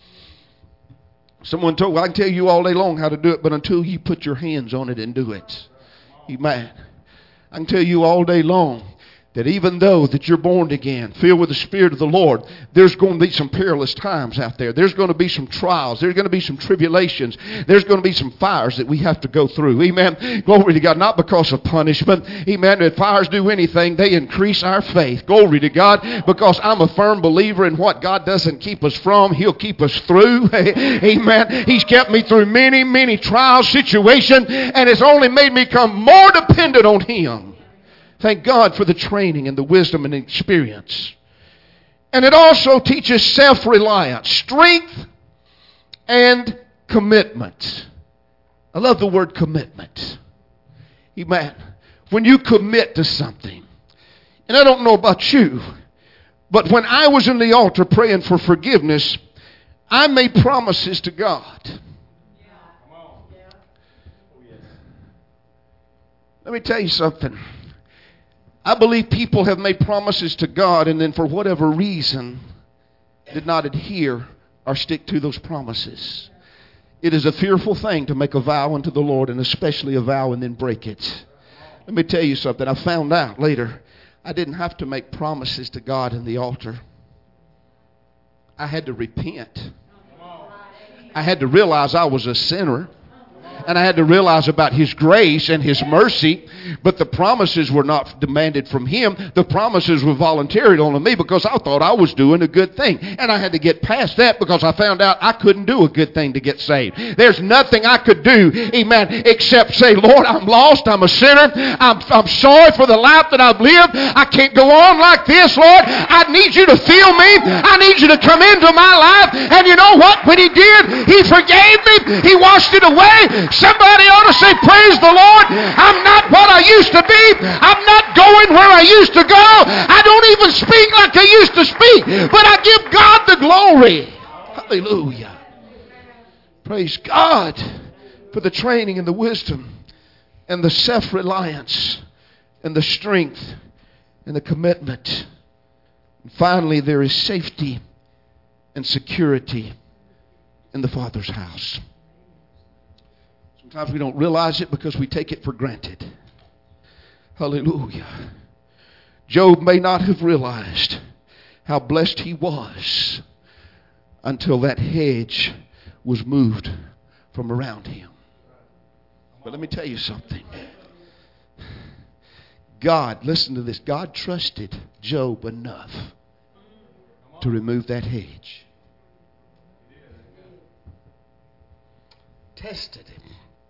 Someone told, well, I can tell you all day long how to do it, but until you put your hands on it and do it. Amen. I can tell you all day long that even though that you're born again, filled with the Spirit of the Lord, there's going to be some perilous times out there. There's going to be some trials. There's going to be some tribulations. There's going to be some fires that we have to go through. Amen. Glory to God. Not because of punishment. Amen. If fires do anything, they increase our faith. Glory to God. Because I'm a firm believer in what God doesn't keep us from, He'll keep us through. Amen. He's kept me through many, many trial situations, and it's only made me become more dependent on Him. Thank God for the training and the wisdom and experience. And it also teaches self-reliance, strength, and commitment. I love the word commitment. Amen. When you commit to something, and I don't know about you, but when I was in the altar praying for forgiveness, I made promises to God. Let me tell you something. I believe people have made promises to God and then for whatever reason did not adhere or stick to those promises. It is a fearful thing to make a vow unto the Lord, and especially a vow and then break it. Let me tell you something. I found out later I didn't have to make promises to God in the altar. I had to repent. I had to realize I was a sinner. And I had to realize about His grace and His mercy. But the promises were not demanded from Him. The promises were voluntary on me because I thought I was doing a good thing. And I had to get past that because I found out I couldn't do a good thing to get saved. There's nothing I could do, amen, except say, Lord, I'm lost. I'm a sinner. I'm sorry for the life that I've lived. I can't go on like this, Lord. I need you to fill me. I need you to come into my life. And you know what? When He did, He forgave me. He washed it away. Somebody ought to say, praise the Lord. I'm not what I used to be. I'm not going where I used to go. I don't even speak like I used to speak. But I give God the glory. Hallelujah. Praise God for the training and the wisdom and the self-reliance and the strength and the commitment. And finally, there is safety and security in the Father's house. Sometimes we don't realize it because we take it for granted. Hallelujah. Job may not have realized how blessed he was until that hedge was moved from around him. But let me tell you something. God, listen to this, God trusted Job enough to remove that hedge. Tested him.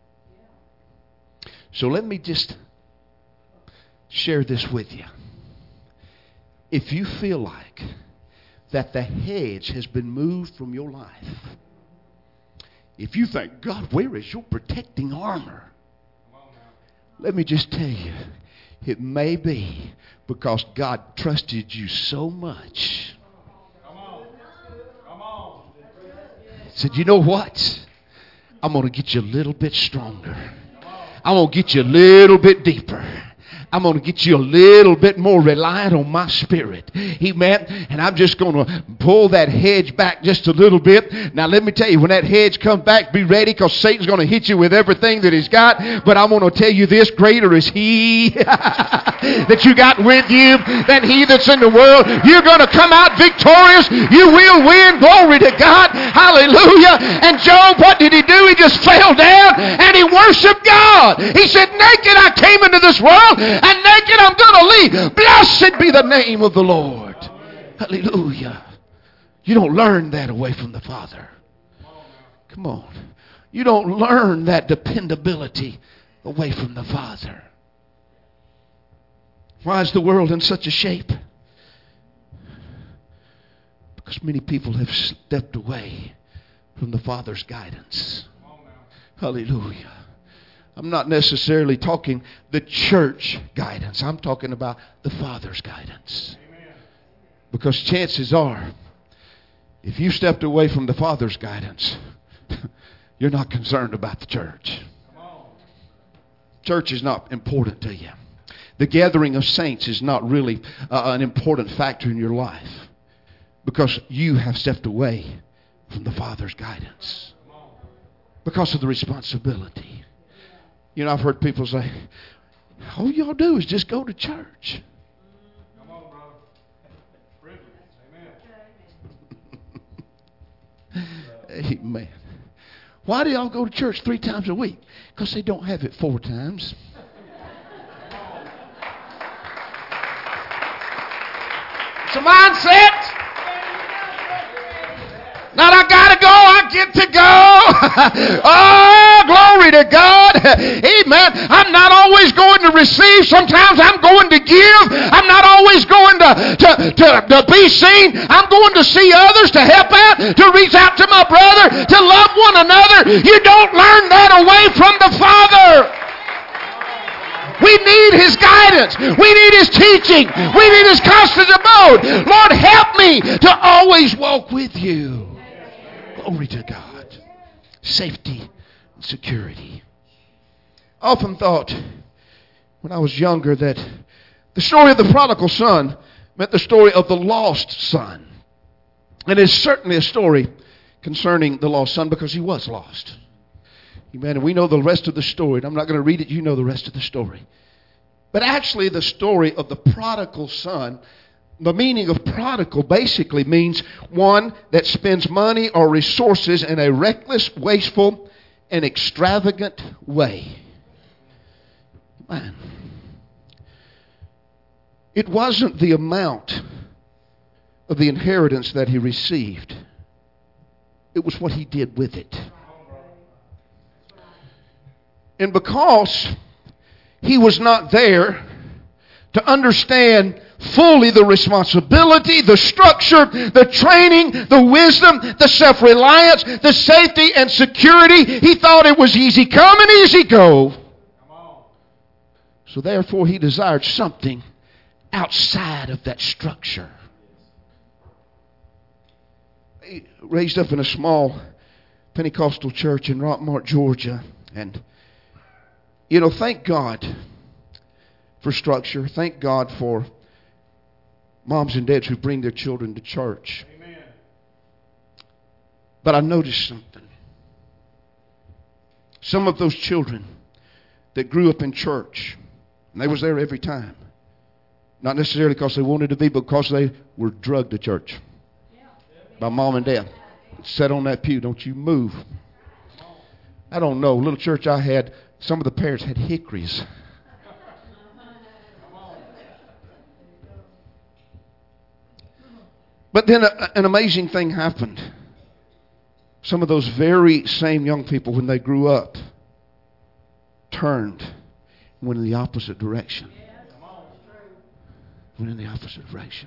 So let me just share this with you. If you feel like that the hedge has been moved from your life, if you think, God, where is your protecting armor? Let me just tell you, it may be because God trusted you so much. Said, you know what? I'm going to get you a little bit stronger. I'm going to get you a little bit deeper. I'm going to get you a little bit more reliant on my spirit. Amen. And I'm just going to pull that hedge back just a little bit. Now, let me tell you, when that hedge comes back, be ready, because Satan's going to hit you with everything that he's got. But I'm going to tell you this, greater is he that you got with you than he that's in the world. You're going to come out victorious. You will win. Glory to God. Hallelujah. And Job, what did he do? He just fell down and he worshiped God. He said, naked I came into this world, and naked I'm going to leave. Blessed be the name of the Lord. Hallelujah. You don't learn that away from the Father. Come on. You don't learn that dependability away from the Father. Why is the world in such a shape? Because many people have stepped away from the Father's guidance. Hallelujah. I'm not necessarily talking the church guidance. I'm talking about the Father's guidance. Because chances are, if you stepped away from the Father's guidance, you're not concerned about the church. Church is not important to you. The gathering of saints is not really an important factor in your life, because you have stepped away from the Father's guidance because of the responsibility. You know, I've heard people say, all y'all do is just go to church. Come on, brother. Privilege. Amen. Amen. Why do y'all go to church 3 times a week? Because they don't have it 4 times. It's a mindset. Not I gotta go, I get to go. Oh, glory to God. Amen. I'm not always going to receive. Sometimes I'm going to give. I'm not always going to be seen. I'm going to see others, to help out, to reach out to my brother, to love one another. You don't learn that away from the Father. We need His guidance. We need His teaching. We need His constant abode. Lord, help me to always walk with you. Glory to God. Safety and security. I often thought when I was younger that the story of the prodigal son meant the story of the lost son. And it's certainly a story concerning the lost son, because he was lost. Amen. And we know the rest of the story. And I'm not going to read it. You know the rest of the story. But actually, the story of the prodigal son, the meaning of prodigal basically means one that spends money or resources in a reckless, wasteful, and extravagant way. Man. It wasn't the amount of the inheritance that he received. It was what he did with it. And because he was not there to understand fully the responsibility, the structure, the training, the wisdom, the self-reliance, the safety and security, he thought it was easy come and easy go. So therefore he desired something outside of that structure. He raised up in a small Pentecostal church in Rockmart, Georgia. And, you know, thank God for structure. Thank God for moms and dads who bring their children to church. Amen. But I noticed something. Some of those children that grew up in church And they was there every time. Not necessarily because they wanted to be, but because they were drugged to church by mom and dad. Sat on that pew, don't you move. I don't know. Little church I had, some of the parents had hickories. But then an amazing thing happened. Some of those very same young people, when they grew up, turned and went in the opposite direction. Went in the opposite direction.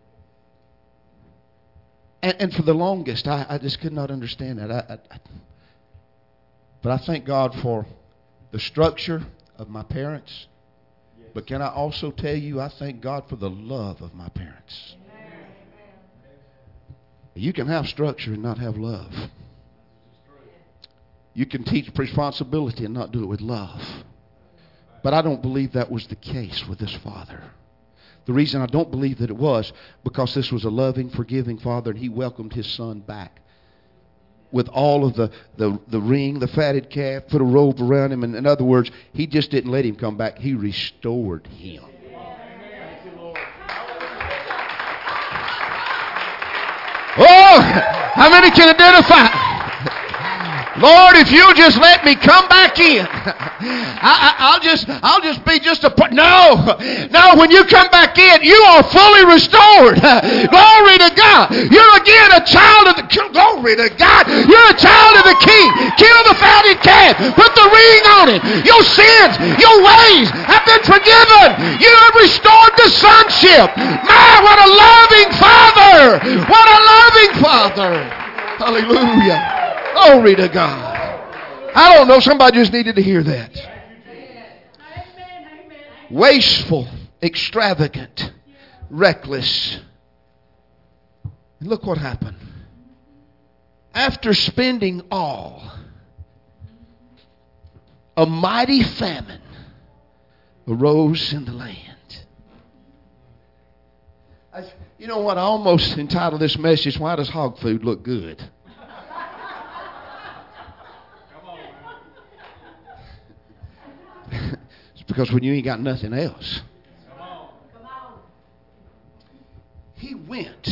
And for the longest, I just could not understand that. But I thank God for the structure of my parents. But can I also tell you, I thank God for the love of my parents. You can have structure and not have love. You can teach responsibility and not do it with love. But I don't believe that was the case with this father. The reason I don't believe that it was, because this was a loving, forgiving father, and he welcomed his son back with all of the ring, the fatted calf, put a robe around him. And in other words, he just didn't let him come back. He restored him. Oh, how many can identify? Lord, if you just let me come back in, I'll just be just a no. When you come back in, you are fully restored. Glory to God. You're again a child of the glory to God. You're a child of the King. Kill the fatted calf. Put the ring on it. Your sins, your ways have been forgiven. You have restored to sonship. My, what a loving Father! What a loving Father! Hallelujah. Glory to God. I don't know. Somebody just needed to hear that. Wasteful, extravagant, reckless. And look what happened. After spending all, a mighty famine arose in the land. You know what? I almost entitled this message, Why Does Hog Food Look Good? It's because when you ain't got nothing else. He went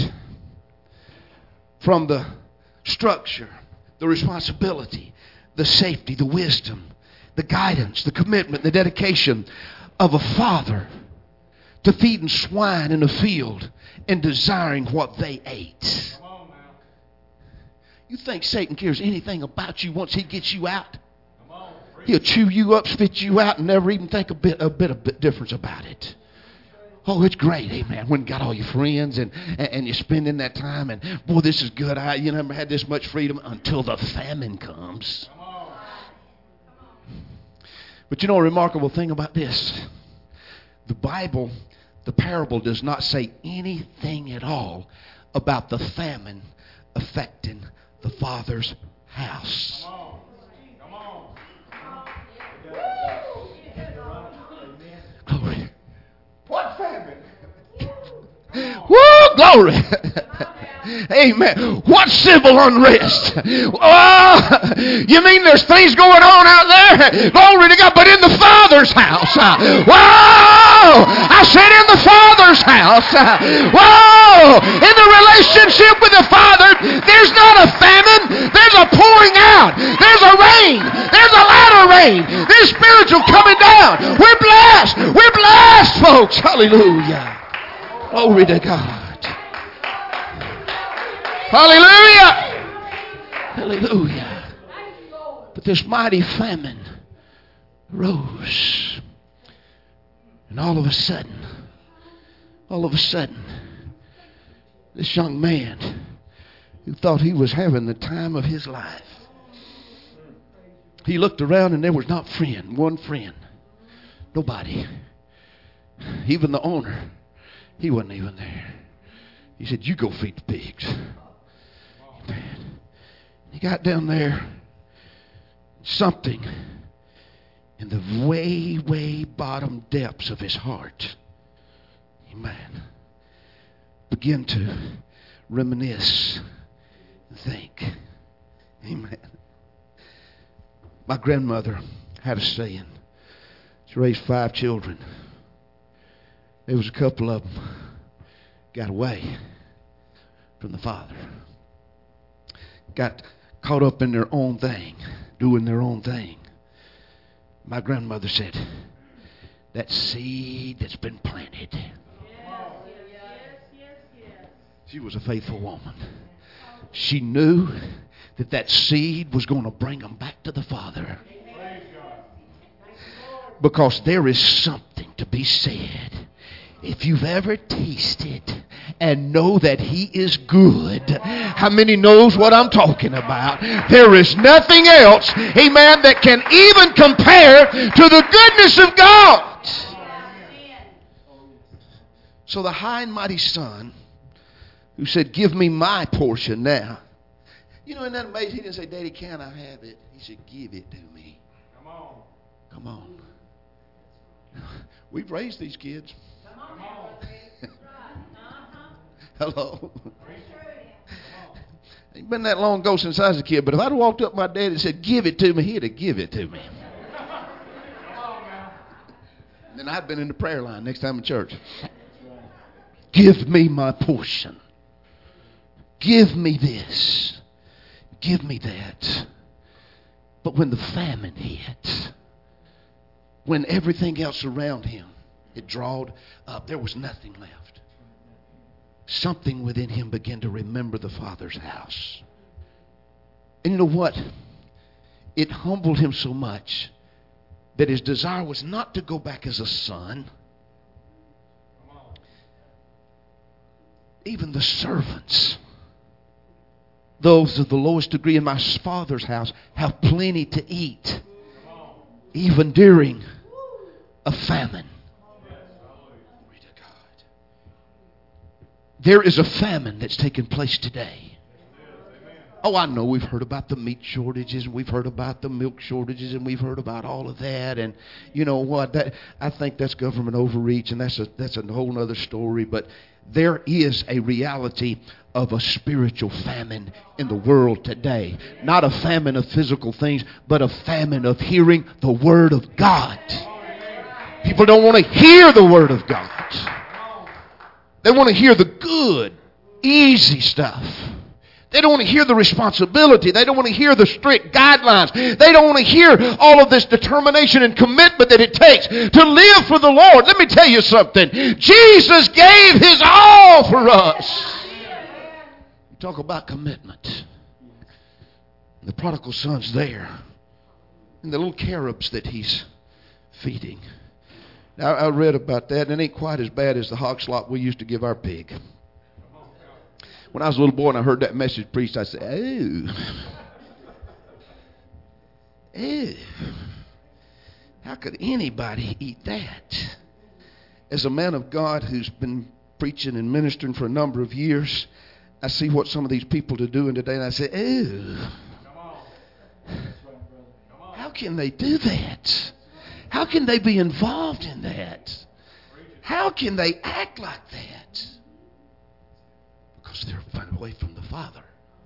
from the structure, the responsibility, the safety, the wisdom, the guidance, the commitment, the dedication of a father to feeding swine in a field and desiring what they ate. You think Satan cares anything about you once he gets you out? He'll chew you up, spit you out, and never even think a bit of difference about it. Oh, it's great, amen. When you got all your friends and you're spending that time, and boy, this is good. You never had this much freedom until the famine comes. But you know a remarkable thing about this? The Bible, the parable does not say anything at all about the famine affecting the father's house. Glory. What famine? Woo, glory. Amen. What civil unrest? Oh, you mean there's things going on out there? Glory to God. But in the Father's house. Whoa! I said in the Father's house. Whoa! In the relationship with the Father, there's not a famine. There's a pouring out. There's a rain. There's a latter rain. There's spiritual coming down. We're blessed. We're blessed, folks. Hallelujah. Glory to God. Hallelujah. Hallelujah. But this mighty famine rose. And all of a sudden, this young man who thought he was having the time of his life, he looked around and there was not one friend. Nobody. Even the owner, he wasn't even there. He said, you go feed the pigs. Amen. He got down there. Something in the way, way bottom depths of his heart, amen, began to reminisce and think. Amen. My grandmother had a saying. She raised 5 children. There was a couple of them got away from the Father. Got caught up in their own thing, doing their own thing. My grandmother said, that seed that's been planted. She was a faithful woman. She knew that seed was going to bring them back to the Father. Because there is something to be said. If you've ever tasted and know that He is good, how many knows what I'm talking about? There is nothing else, amen, that can even compare to the goodness of God. So the high and mighty Son, who said, give me my portion now. You know, isn't that amazing? He didn't say, Daddy, can I have it? He said, give it to me. Come on. Come on. We've raised these kids. Come on. Hello. It's been that long ago since I was a kid, but if I'd have walked up to my dad and said, give it to me, he'd have give it to me. Then I'd been in the prayer line next time in church. Give me my portion. Give me this. Give me that. But when the famine hit, when everything else around him had drawed up, there was nothing left. Something within him began to remember the Father's house. And you know what? It humbled him so much that his desire was not to go back as a son. Even the servants, those of the lowest degree in my Father's house, have plenty to eat, even during a famine. Glory to God. There is a famine that's taking place today. Oh, I know we've heard about the meat shortages, and we've heard about the milk shortages, and we've heard about all of that. And you know what? I think that's government overreach, and that's a whole other story. But there is a reality of a spiritual famine in the world today. Not a famine of physical things, but a famine of hearing the Word of God. People don't want to hear the Word of God. They want to hear the good, easy stuff. They don't want to hear the responsibility. They don't want to hear the strict guidelines. They don't want to hear all of this determination and commitment that it takes to live for the Lord. Let me tell you something. Jesus gave His all for us. You talk about commitment. The prodigal son's there. And the little cherubs that he's feeding. Now, I read about that, and it ain't quite as bad as the hog slop we used to give our pig. When I was a little boy and I heard that message preached, I said, ew. How could anybody eat that? As a man of God who's been preaching and ministering for a number of years, I see what some of these people are doing today, and I say, ew. How can they do that? How can they be involved in that? How can they act like that? Because they're far away from the Father.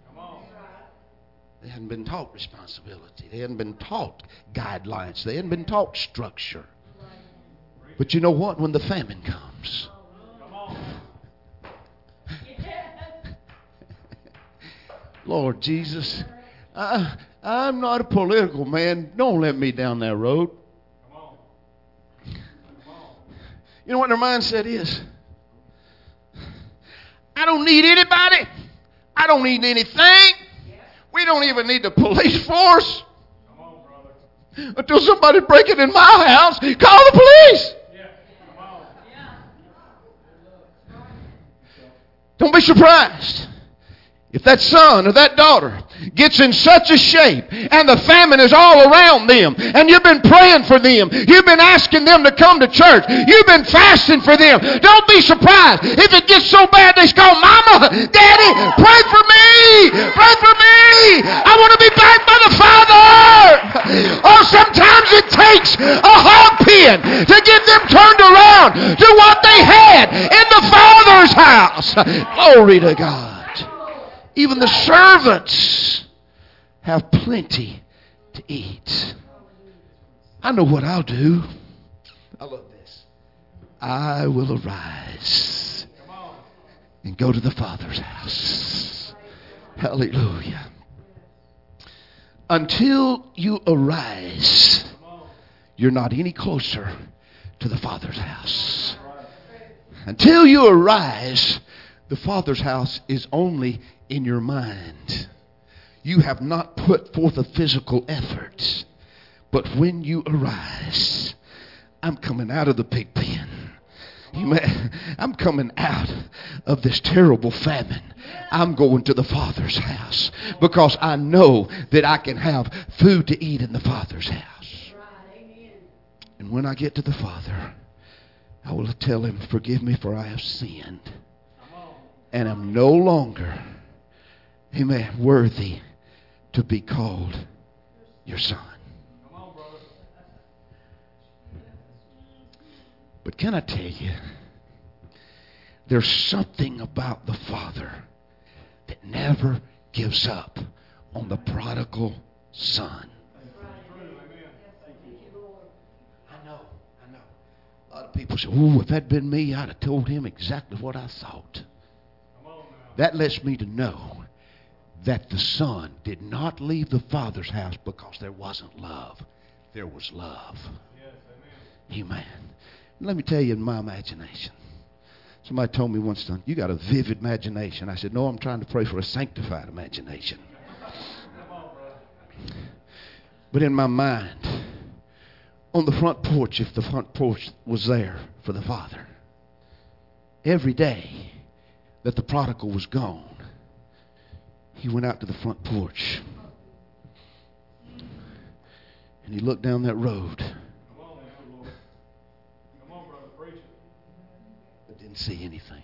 They hadn't been taught responsibility. They hadn't been taught guidelines. They hadn't been taught structure. But you know what? When the famine comes, Lord Jesus, I'm not a political man. Don't let me down that road. You know what their mindset is? I don't need anybody. I don't need anything. We don't even need the police force. Until somebody breaking in my house, call the police. Don't be surprised if that son or that daughter gets in such a shape and the famine is all around them and you've been praying for them, you've been asking them to come to church, you've been fasting for them. Don't be surprised if it gets so bad they call, Mama, Daddy, pray for me. Pray for me. I want to be back by the Father. Or sometimes it takes a hog pen to get them turned around to what they had in the Father's house. Glory to God. Even the servants have plenty to eat. I know what I'll do. I love this. I will arise and go to the Father's house. Hallelujah. Until you arise, you're not any closer to the Father's house. Until you arise, the Father's house is only in your mind. You have not put forth a physical effort. But when you arise, I'm coming out of the pig pen. I'm coming out of this terrible famine. I'm going to the Father's house because I know that I can have food to eat in the Father's house. And when I get to the Father, I will tell him, forgive me for I have sinned. And I'm no longer, amen, worthy to be called your son. But can I tell you, there's something about the Father that never gives up on the prodigal son. I know. A lot of people say, oh, if that'd been me, I'd have told him exactly what I thought. That lets me to know that the son did not leave the Father's house because there wasn't love. There was love. Amen. Let me tell you in my imagination. Somebody told me once, son, you got a vivid imagination. I said, no, I'm trying to pray for a sanctified imagination. But in my mind, on the front porch, if the front porch was there for the Father, every day that the prodigal was gone, he went out to the front porch and he looked down that road. But didn't see anything.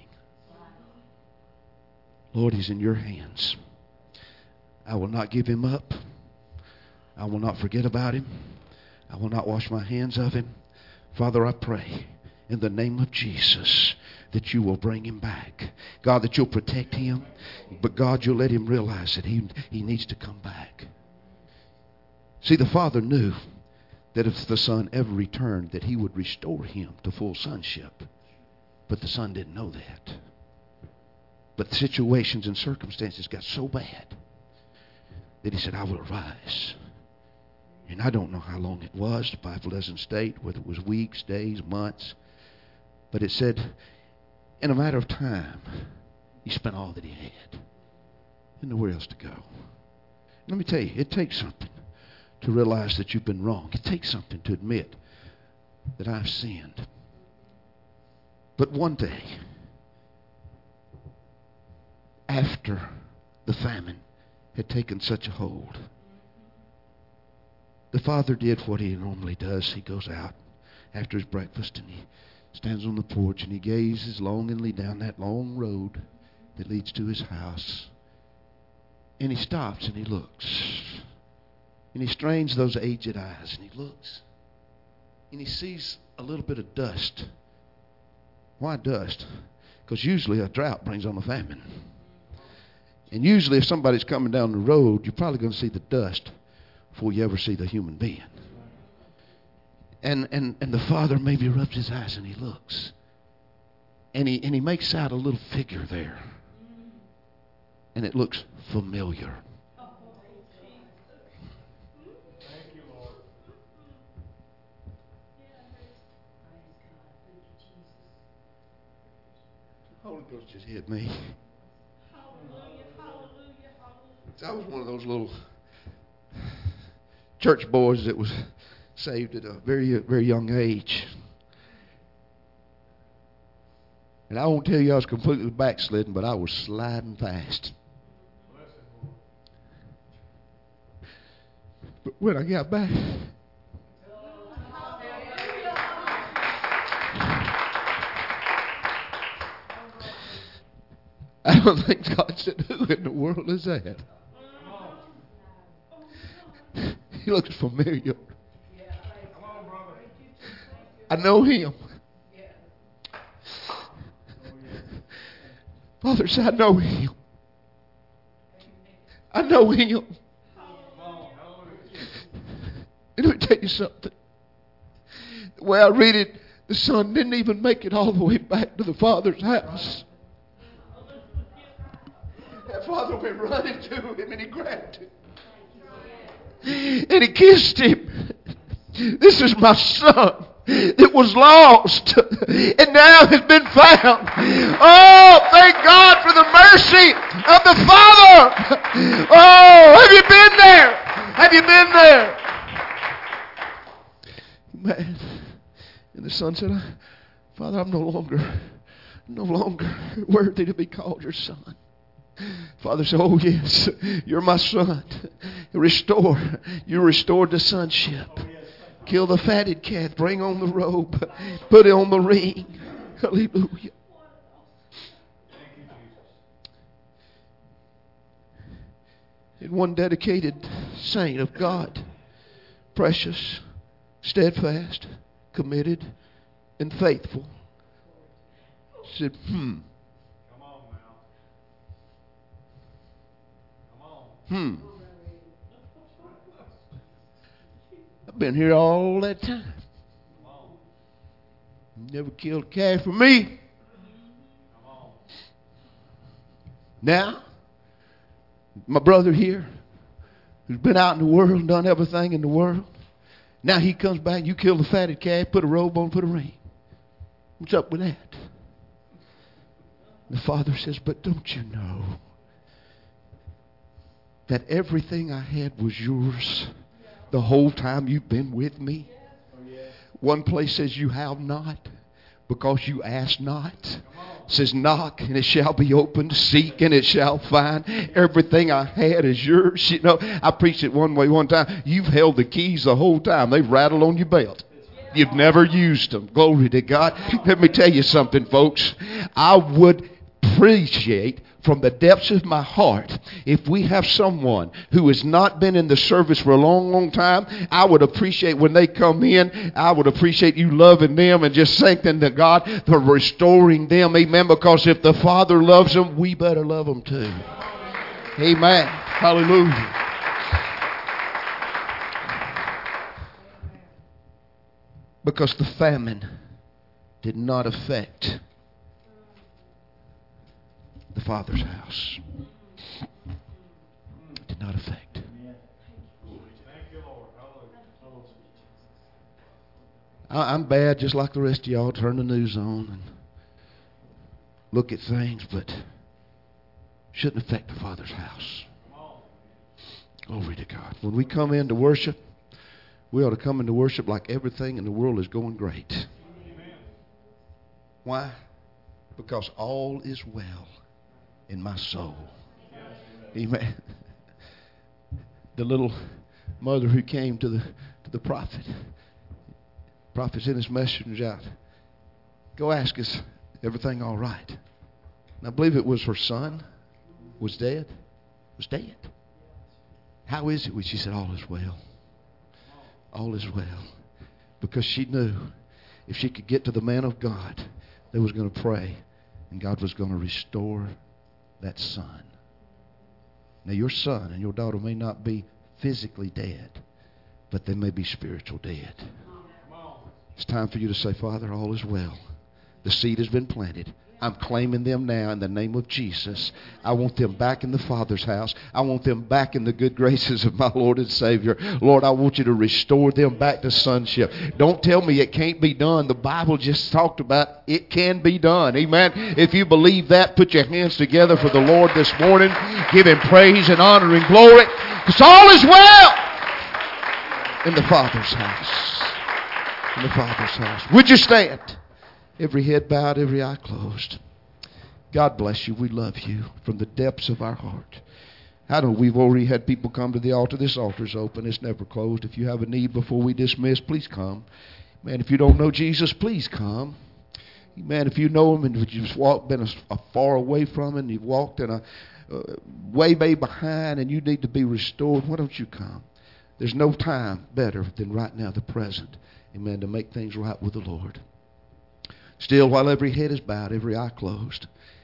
Lord, he's in your hands. I will not give him up. I will not forget about him. I will not wash my hands of him. Father, I pray in the name of Jesus that you will bring him back. God, that you'll protect him. But God, you'll let him realize that he needs to come back. See, the Father knew that if the Son ever returned, that he would restore him to full sonship. But the Son didn't know that. But the situations and circumstances got so bad that he said, I will arise. And I don't know how long it was. The Bible doesn't state whether it was weeks, days, months. But it said, in a matter of time, he spent all that he had. And nowhere else to go. Let me tell you, it takes something to realize that you've been wrong. It takes something to admit that I've sinned. But one day, after the famine had taken such a hold, the Father did what he normally does. He goes out after his breakfast and he stands on the porch and he gazes longingly down that long road that leads to his house. And he stops and he looks. And he strains those aged eyes and he looks. And he sees a little bit of dust. Why dust? Because usually a drought brings on a famine. And usually if somebody's coming down the road, you're probably going to see the dust before you ever see the human being. And the Father maybe rubs his eyes and he looks. And he makes out a little figure there. And it looks familiar. The Holy Ghost just hit me. I was one of those little church boys that was saved at a very, very young age. And I won't tell you I was completely backslidden, but I was sliding fast. But when I got back, I don't think God said, who in the world is that? He looks familiar. I know him. Father said, I know him. I know him. And let me tell you something. The way I read it, The son didn't even make it all the way back to the father's house. That father went running to him and he grabbed him. And he kissed him. This is my son that was lost and now has been found. Oh, thank God for the mercy of the Father. Oh, have you been there? Have you been there? Man. And the son said, Father, I'm no longer worthy to be called your son. Father said, oh yes, you're my son. You restored the sonship. Kill the fatted calf, bring on the robe, put it on the ring. Hallelujah. And one dedicated saint of God, precious, steadfast, committed, and faithful, said, Come on now. Come on. I've been here all that time. Never killed a calf for me. Now, my brother here, who's been out in the world and done everything in the world, now he comes back, you kill the fatted calf, put a robe on, put a ring. What's up with that? The father says, but don't you know that everything I had was yours the whole time you've been with me? One place says you have not because you ask not. It says knock and it shall be opened, seek and it shall find. Everything I had is yours. You know, I preached it one way one time. You've held the keys the whole time. They've rattled on your belt. You've never used them. Glory to God. Let me tell you something, folks. I would appreciate from the depths of my heart, if we have someone who has not been in the service for a long, long time, I would appreciate when they come in, I would appreciate you loving them and just thanking to God for restoring them. Amen. Because if the Father loves them, we better love them too. Amen. Hallelujah. Because the famine did not affect the Father's house. It did not affect. I'm bad just like the rest of y'all. Turn the news on and look at things, but shouldn't affect the Father's house. Glory to God. When we come in to worship, we ought to come into worship like everything in the world is going great. Why? Because all is well in my soul. Amen. The little mother who came to the prophet. Prophet sent his messengers out. Go ask us, everything all right? And I believe it was her son was dead. Was dead. How is it? She said, all is well. All is well. Because she knew if she could get to the man of God, they was going to pray and God was going to restore that son. Now your son and your daughter may not be physically dead, but they may be spiritual dead. It's time for you to say, Father, all is well. The seed has been planted. I'm claiming them now in the name of Jesus. I want them back in the Father's house. I want them back in the good graces of my Lord and Savior. Lord, I want you to restore them back to sonship. Don't tell me it can't be done. The Bible just talked about it can be done. Amen. If you believe that, put your hands together for the Lord this morning. Give Him praise and honor and glory. Because all is well in the Father's house. In the Father's house. Would you stand? Every head bowed, every eye closed. God bless you. We love you from the depths of our heart. I know we've already had people come to the altar. This altar's open. It's never closed. If you have a need before we dismiss, please come. Man, if you don't know Jesus, please come. Man, if you know Him and you've been a far away from Him and you've walked in a way behind and you need to be restored, why don't you come? There's no time better than right now, the present. Amen, to make things right with the Lord. Still, while every head is bowed, every eye closed,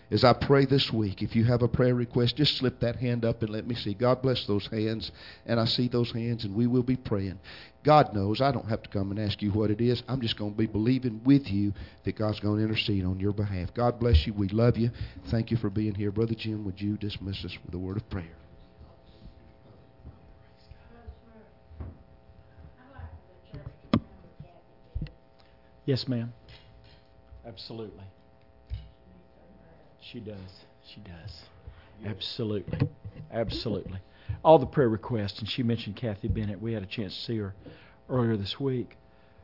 as I pray this week, if you have a prayer request, just slip that hand up and let me see. God bless those hands, and I see those hands, and we will be praying. God knows I don't have to come and ask you what it is. I'm just going to be believing with you that God's going to intercede on your behalf. God bless you. We love you. Thank you for being here. Brother Jim, would you dismiss us with a word of prayer? Yes, ma'am. Absolutely. She does. She does. Absolutely. Absolutely. All the prayer requests, and she mentioned Kathy Bennett. We had a chance to see her earlier this week.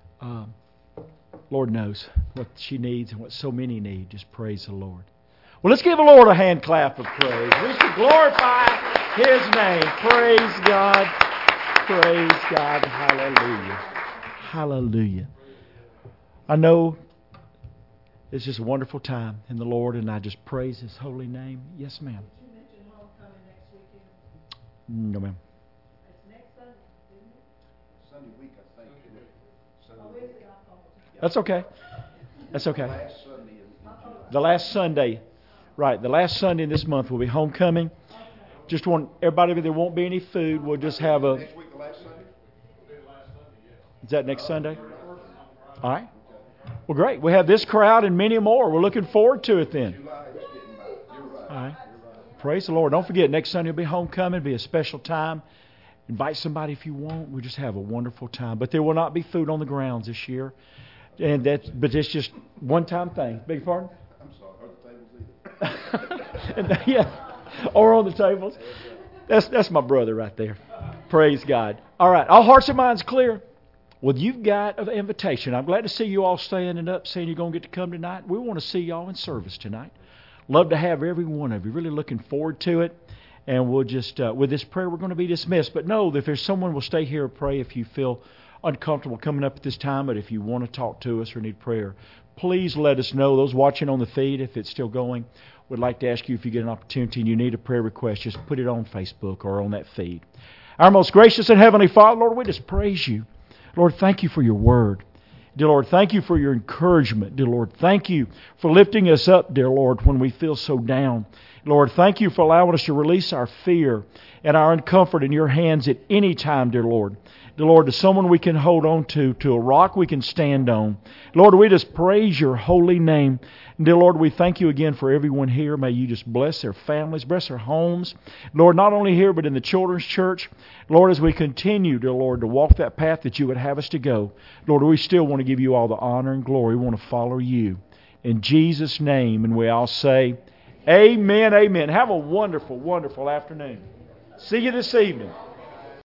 Lord knows what she needs and what so many need. Just praise the Lord. Well, let's give the Lord a hand clap of praise. We should glorify His name. Praise God. Praise God. Hallelujah. Hallelujah. I know it's just a wonderful time in the Lord, and I just praise His holy name. Yes, ma'am. Did you mention homecoming next weekend? No, ma'am. It's next Sunday, isn't it? Sunday week, I think. Oh, is it? I apologize. That's okay. That's okay. Last Sunday in July. The last Sunday, right, the last Sunday in this month will be homecoming. Just want everybody, there won't be any food. We'll just have a... Next week, the last Sunday? Is that next Sunday? All right. Well, great. We have this crowd and many more. We're looking forward to it then. July is getting by. You're right. All right. Praise the Lord. Don't forget, next Sunday will be homecoming. It'll be a special time. Invite somebody if you want. We'll just have a wonderful time. But there will not be food on the grounds this year. But it's just one-time thing. Beg your pardon? I'm sorry. Are the tables either? Yeah. Or on the tables. That's my brother right there. Praise God. All right. All hearts and minds clear. Well, you've got an invitation. I'm glad to see you all standing up, saying you're going to get to come tonight. We want to see y'all in service tonight. Love to have every one of you. Really looking forward to it. And we'll just, with this prayer, we're going to be dismissed. But know that if there's someone, we'll stay here and pray if you feel uncomfortable coming up at this time. But if you want to talk to us or need prayer, please let us know. Those watching on the feed, if it's still going, would like to ask you if you get an opportunity and you need a prayer request, just put it on Facebook or on that feed. Our most gracious and heavenly Father, Lord, we just praise you. Lord, thank you for your word. Dear Lord, thank you for your encouragement. Dear Lord, thank you for lifting us up, dear Lord, when we feel so down. Lord, thank you for allowing us to release our fear and our uncomfort in your hands at any time, dear Lord. Dear Lord, to someone we can hold on to a rock we can stand on. Lord, we just praise your holy name. And dear Lord, we thank you again for everyone here. May you just bless their families, bless their homes. Lord, not only here, but in the children's church. Lord, as we continue, dear Lord, to walk that path that you would have us to go. Lord, we still want to give you all the honor and glory. We want to follow you. In Jesus' name, and we all say, amen, amen. Have a wonderful, wonderful afternoon. See you this evening.